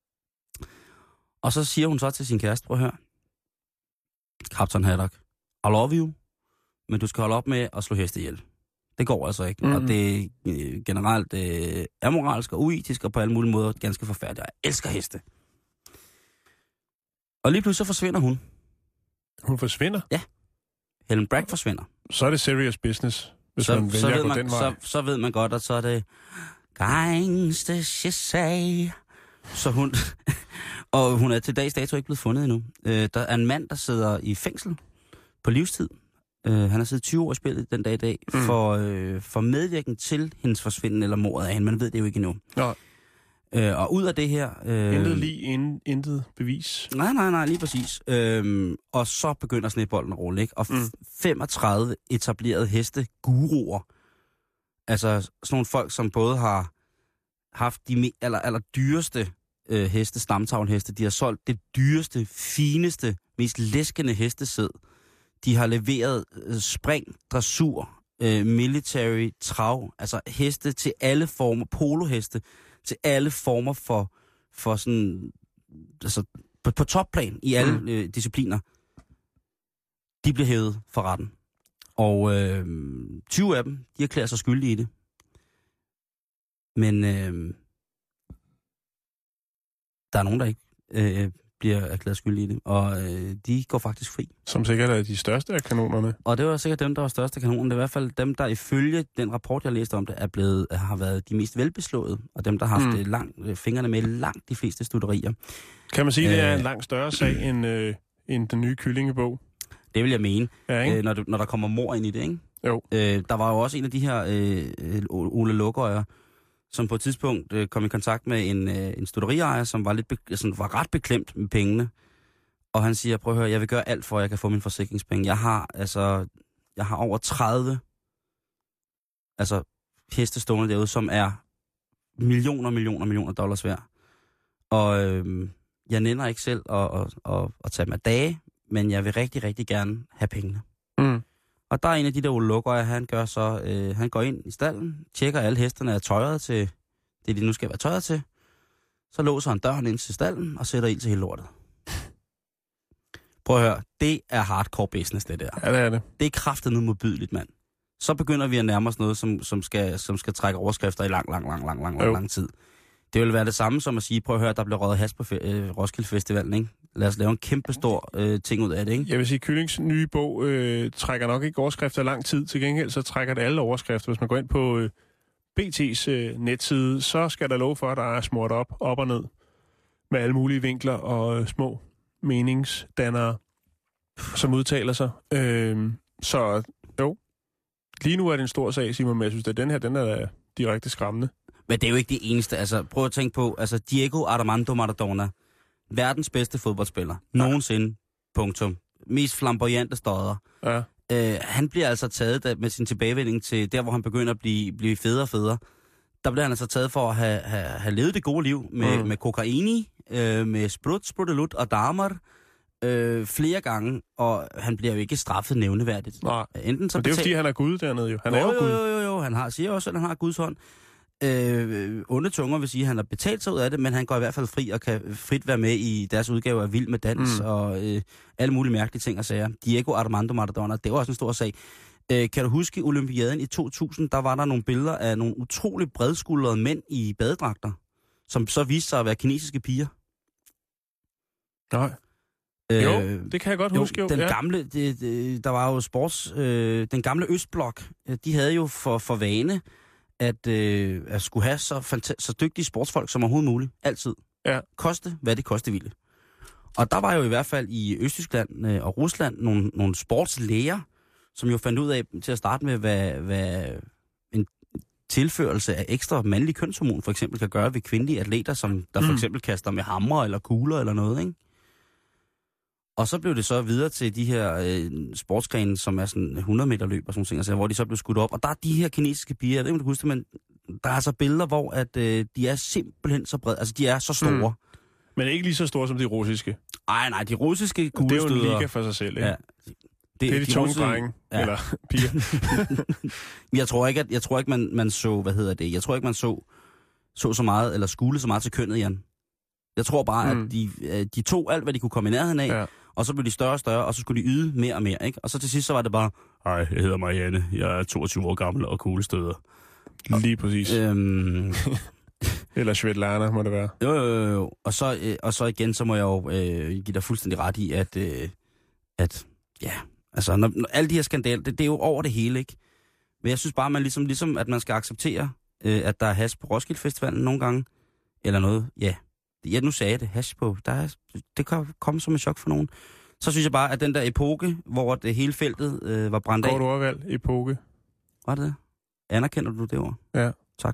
Og så siger hun så til sin kæreste, prøv at høre. Captain Haddock, I love you, men du skal holde op med at slå heste ihjel. Det går altså ikke. Mm. Og det er øh, generelt øh, amoralsk og uetisk og på alle mulige måder ganske forfærdeligt. Jeg elsker heste. Og lige pludselig så forsvinder hun. Hun forsvinder? Ja. Helen Bragg forsvinder. Så er det serious business, hvis så, man vælger så at ved gå man, den vej. Så, så ved man godt, at så er det gangster, she say. Så hun... og hun er til dags dato ikke blevet fundet endnu. Øh, der er en mand, der sidder i fængsel på livstid. Øh, han har siddet tyve år i spillet den dag i dag mm. for, øh, for medvirken til hendes forsvinden eller mordet af hende. Man ved det jo ikke endnu. Nå. Øh, og ud af det her... Øh, intet lige, in, intet bevis. Nej, nej, nej, lige præcis. Øh, og så begynder snebolden at rulle, ikke? Og mm. femogtredive etablerede hesteguruer, altså sådan nogle folk, som både har haft de me- aller, aller dyreste øh, heste, stamtavlheste, de har solgt det dyreste, fineste, mest læskende hestesæd. De har leveret øh, spring, dressur, øh, military, trav, altså heste til alle former, poloheste, til alle former for, for sådan, altså på, på topplan i alle mm. øh, discipliner. De bliver hævet for retten. Og øh, tyve af dem, de erklærer sig skyldige i det. Men øh, der er nogen, der ikke øh, bliver erklæret skyldige i det. Og øh, de går faktisk fri. Som sikkert er de største af kanonerne. Og det var sikkert dem, der var største af kanonerne. Det er i hvert fald dem, der ifølge den rapport, jeg læste om det, er blevet, har været de mest velbeslåede. Og dem, der har haft mm. lang, fingrene med langt de fleste studerier. Kan man sige, at det er en langt større sag end, øh, end den nye kyllingebog? Det vil jeg mene, ja, øh, når, du, når der kommer mor ind i det, ikke? Jo. Øh, der var jo også en af de her øh, Ole Lukøjer, som på et tidspunkt øh, kom i kontakt med en, øh, en studieriejer, som var, lidt be- sådan, var ret beklemt med pengene. Og han siger, prøv at høre, jeg vil gøre alt for, at jeg kan få min forsikringspenge. Jeg har altså, jeg har over tredive altså, heste stående derude, som er millioner, millioner, millioner dollars værd. Og øh, jeg nænder ikke selv at, at, at, at tage mig af dage, men jeg vil rigtig, rigtig gerne have pengene. Mm. Og der er en af de der Ole Lukøjer, han gør så, øh, han går ind i stallen, tjekker alle hesterne er tøjet til det, de nu skal være tøjet til. Så låser han døren ind til stallen og sætter ild til hele lortet. Prøv at høre, det er hardcore business, det der. Ja, det er det. Det er kraftedeme modbydeligt, mand. Så begynder vi at nærme os noget, som, som, skal, som skal trække overskrifter i lang, lang, lang, lang, lang, lang, lang tid. Det vil være det samme som at sige, prøv at høre, der bliver røget has på fe- øh, Roskilde Festivalen, ikke? Lad os lave en kæmpe stor øh, ting ud af det, ikke? Jeg vil sige, Kyllings nye bog øh, trækker nok ikke overskrifter lang tid. Til gengæld så trækker det alle overskrifter. Hvis man går ind på øh, B T's øh, netside, så skal der love for, at der er smurt op, op og ned. Med alle mulige vinkler og øh, små meningsdannere, som udtaler sig. Øh, så jo, lige nu er det en stor sag, Simon, men jeg synes, at den her, den er direkte skræmmende. Men det er jo ikke det eneste. Altså, prøv at tænke på, altså Diego Armando Maradona, verdens bedste fodboldspiller, ja. Nogensinde, punktum. Mest flamboyante stodder. Ja. Øh, han bliver altså taget der, med sin tilbagevending til der, hvor han begynder at blive, blive federe og federe. Der bliver han altså taget for at have, have, have levet det gode liv med, mm. med kokaini, øh, med sprut, sprutelut og damer øh, flere gange, og han bliver jo ikke straffet nævneværdigt. Nej, enten så men det er jo betal... fordi, han er Gud dernede jo. Han jo, er jo, jo Gud. Jo, jo, jo, han har, siger også, at han har Guds hånd. Øh, onde tunger vil sige, at han har betalt sig ud af det, men han går i hvert fald fri og kan frit være med i deres udgave af Vild med Dans mm. og øh, alle mulige mærkelige ting og sager. Diego Armando Maradona, det var også en stor sag. Øh, kan du huske Olympiaden i to tusind, der var der nogle billeder af nogle utroligt bredskuldrede mænd i badedragter, som så viste sig at være kinesiske piger? Nej. Øh, jo, det kan jeg godt jo, huske. Jo. Den ja. gamle, det, det, der var jo sports, øh, den gamle Østblok, de havde jo for, for vane, at, øh, at skulle have så, fanta- så dygtige sportsfolk som overhovedet muligt. Altid. Ja. Koste, hvad det koste ville. Og der var jo i hvert fald i Østtyskland øh, og Rusland nogle, nogle sportslæger, som jo fandt ud af til at starte med, hvad, hvad en tilførelse af ekstra mandlig kønshormon for eksempel kan gøre ved kvindelige atleter, som der for eksempel kaster med hamre eller kugler eller noget, ikke? Og så blev det så videre til de her øh, sportsgrene, som er sådan hundrede meter løb og sådan ting, altså, hvor de så blev skudt op. Og der er de her kinesiske piger, jeg ved ikke, om du husker, men der er altså billeder, hvor at, øh, de er simpelthen så brede, altså de er så store. Mm. Men ikke lige så store som de russiske. Nej, nej, de russiske kuglestøder. Det er jo en liga for sig selv, ikke? Ja. Det er de, de tunge russede, drenge, ja. eller piger. jeg tror ikke, at, jeg tror ikke man, man så, hvad hedder det, jeg tror ikke, man så, så så meget, eller skule så meget til kønnet, Jan. Jeg tror bare, mm. at de, de tog alt, hvad de kunne komme i nærheden af, ja. Og så blev de større og større, og så skulle de yde mere og mere, ikke? Og så til sidst, så var det bare, hej, jeg hedder Marianne, jeg er toogtyve år gammel og kuglestøder. Lige præcis. Øhm, Eller Svetlana, må det være. Jo, jo, jo. Og så, øh, og så igen, så må jeg jo øh, give dig fuldstændig ret i, at, øh, at ja, altså, når, når alle de her skandaler, det, det er jo over det hele, ikke? Men jeg synes bare, man ligesom, ligesom at man skal acceptere, øh, at der er hash på Roskilde Festivalen nogle gange, eller noget, ja. Ja, nu sagde jeg det, hash på, der er, det kan komme som en chok for nogen. Så synes jeg bare, at den der epoke, hvor det hele feltet øh, var brændt af. Godt ordvalg, epoke. Var det det? Anerkender du det ord? Ja. Tak.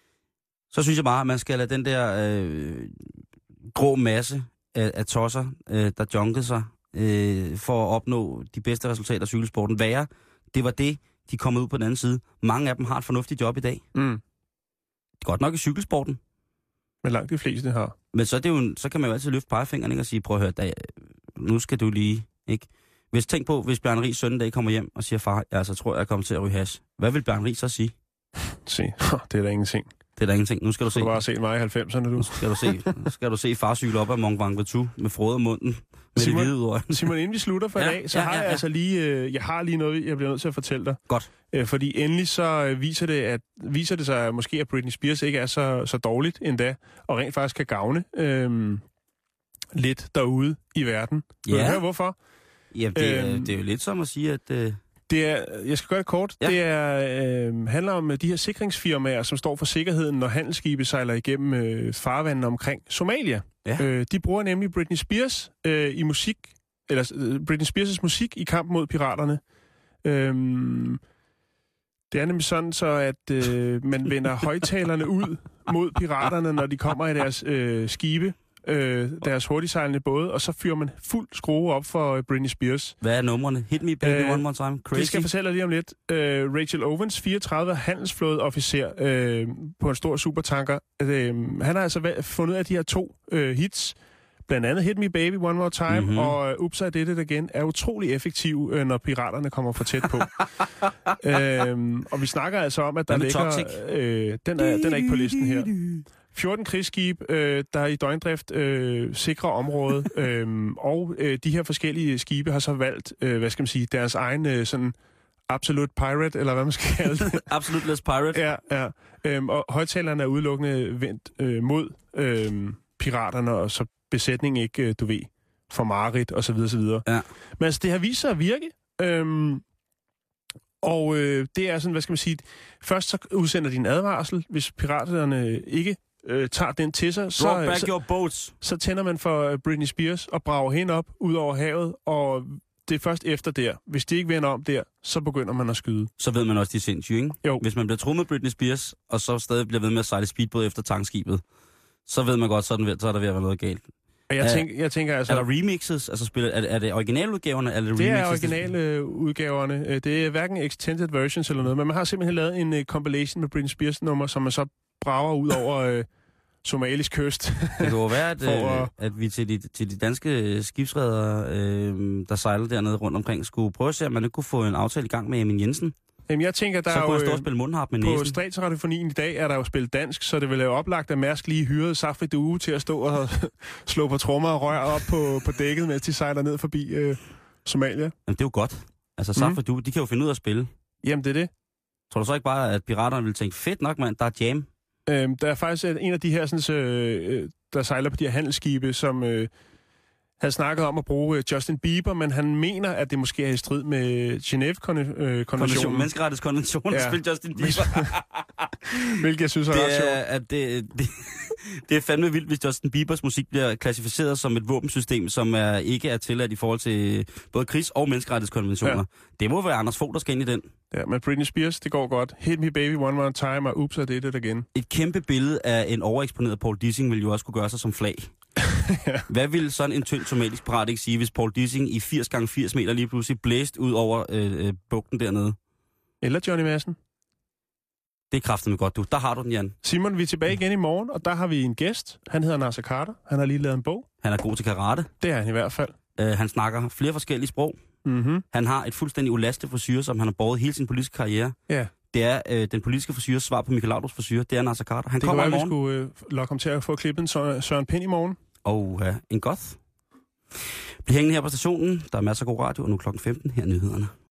Så synes jeg bare, at man skal lade den der øh, grå masse af, af tosser, øh, der junkede sig øh, for at opnå de bedste resultater af cykelsporten, være. Det var det, de kom ud på den anden side. Mange af dem har et fornuftigt job i dag. Mm. Godt nok i cykelsporten. Men langt de fleste har. Men så, er det jo, så kan man jo altid løfte pegefingeren, ikke, og sige, prøv at høre, da, nu skal du lige, ikke? Hvis tænk på, hvis Bjørn Ries søn dag kommer hjem og siger, far, jeg altså tror, jeg kommer til at ryge hash. Hvad vil Bjørn Ries så sige? Se, det er da ingenting. Det er da ingenting. Nu skal du se. Du har bare set mig i halvfemserne, du. Nu skal du se, skal du se far cykle op ad Mont Ventoux med frode om munden. Med Simon, det hvide ud Simon, inden vi slutter for ja, i dag, så ja, har ja, jeg ja. altså lige, øh, jeg har lige noget, jeg bliver nødt til at fortælle dig. Godt. Øh, fordi endelig så øh, viser det, at viser det sig at måske, at Britney Spears ikke er så, så dårligt endda, og rent faktisk kan gavne øh, lidt derude i verden. Ja. Vil du høre, hvorfor? Ja, det, er, Øhm, det er jo lidt som at sige, at... Øh... Det er, jeg skal gøre det kort. Ja. Det er, øh, handler om de her sikringsfirmaer, som står for sikkerheden, når handelsskibe sejler igennem øh, farvandene omkring Somalia. Ja. Øh, de bruger nemlig Britney Spears øh, i musik, eller øh, Britney Spears' musik i kampen mod piraterne. Øhm, det er nemlig sådan så, at øh, man vender højtalerne ud mod piraterne, når de kommer i deres øh, skibe, øh, deres hurtigsejlende både, og så fyrer man fuld skrue op for øh, Britney Spears. Hvad er numrene? Hit me baby Øh, one more time. Crazy. Det skal jeg fortælle dig lige om lidt. Øh, Rachel Owens, fireogtredive, handelsflådeofficer øh, på en stor supertanker. Øh, han har altså fundet ud af de her to øh, hits, blandt andet Hit Me Baby One More Time, mm-hmm. og uh, Oops, I Did It Again, er utrolig effektiv, øh, når piraterne kommer for tæt på. øhm, og vi snakker altså om, at der ligger... Øh, den, er, den er ikke på listen her. fjorten krigsskib, øh, der er i døgndrift øh, sikre område, øh, og øh, de her forskellige skibe har så valgt, øh, hvad skal man sige, deres egen øh, sådan absolute pirate, eller hvad man skal kalde det. Absolute less pirate. Ja, ja. Øhm, og højtalerne er udelukkende vendt øh, mod øh, piraterne, og så besætningen ikke, øh, du ved, for mareridt, og så videre, så videre. Ja. Men altså, det har vist sig at virke, øhm, og øh, det er sådan, hvad skal man sige, først så udsender de en advarsel, hvis piraterne ikke øh, tager den til sig, så, Drop back så, your boats. så tænder man for Britney Spears og brager hende op ud over havet, og det er først efter der. Hvis de ikke vender om der, så begynder man at skyde. Så ved man også, de er sindssyge, ikke? Jo. Hvis man bliver truet med Britney Spears, og så stadig bliver ved med at sejle speedbåd efter tankskibet, så ved man godt, så er, den, så er der ved at være noget galt. Og jeg, Er- tænker, jeg tænker altså... Er der remixes? Altså spiller, er, er det originaludgaverne, eller er det Det er remixes? originale udgaverne. Øh, Det er hverken extended versions eller noget, men man har simpelthen lavet en uh, compilation med Britney Spears-nummer, som man så brager ud over uh, somalisk kyst. Det kan jo være, at, For øh, at- at vi til de, til de danske skibsredere, øh, der sejler dernede rundt omkring, skulle prøve at se, om man ikke kunne få en aftale i gang med Emin Jensen. Jamen, jeg tænker, der Så er kunne jo... jeg stå og øh, spille mundharp med På næsen. Statsradiofonien i dag er der jo spillet dansk, så det vil være oplagt, at Mærsk lige hyrede Safri Due til at stå og slå på trommer og rør op på, på dækket, mens de sejler ned forbi øh, Somalia. Jamen, det er jo godt. Altså, Safri Mhm. du, de kan jo finde ud af at spille. Jamen, det er det. Tror du så ikke bare, at piraterne ville tænke, fedt nok, mand, der er jam? Øhm, der er faktisk en af de her, sådan, øh, der sejler på de her handelsskibe, som øh, havde snakket om at bruge øh, Justin Bieber, men han mener, at det måske er i strid med Genève-konventionen. Konvention, menneskerettighedskonventionen, Ja. ja. spiller Justin Bieber. Hvilket jeg synes er ret det, er, sjovt. at det, det, det er fandme vildt, hvis Justin Biebers musik bliver klassificeret som et våbensystem, som er, ikke er tilladt i forhold til både krigs- og menneskerettighedskonventioner. Ja. Det må være Anders Fogh, der skal ind i den. Ja, men Britney Spears, det går godt. Hit Me Baby One More Time, og Oops, I Did It Again. Et kæmpe billede af en overeksponeret Paul Dissing ville jo også kunne gøre sig som flag. Ja. Hvad ville sådan en tynd somalisk pirat ikke sige, hvis Paul Dissing i firs gange firs meter lige pludselig blæste ud over øh, øh, bugten dernede? Eller Johnny Madsen. Det er kraftedeme godt, du. Der har du den, Jan. Simon, vi er tilbage igen i morgen, og der har vi en gæst. Han hedder Nasser Carter. Han har lige lavet en bog. Han er god til karate. Det er han i hvert fald. Uh, han snakker flere forskellige sprog. Mm-hmm. Han har et fuldstændig ulasteligt frisyre, som han har båret hele sin politiske karriere. Ja. Det er øh, den politiske frisyres svar på Michael Laudrups frisyre. Det er Nasser Carter. Han det kommer kan i være, morgen. vi skulle øh, lokke ham til at få klippet en Sø- Søren Pind i morgen. Og uh, en goth. Bliv hængende her på stationen. Der er masser af god radio, og nu klokken femten her er nyhederne.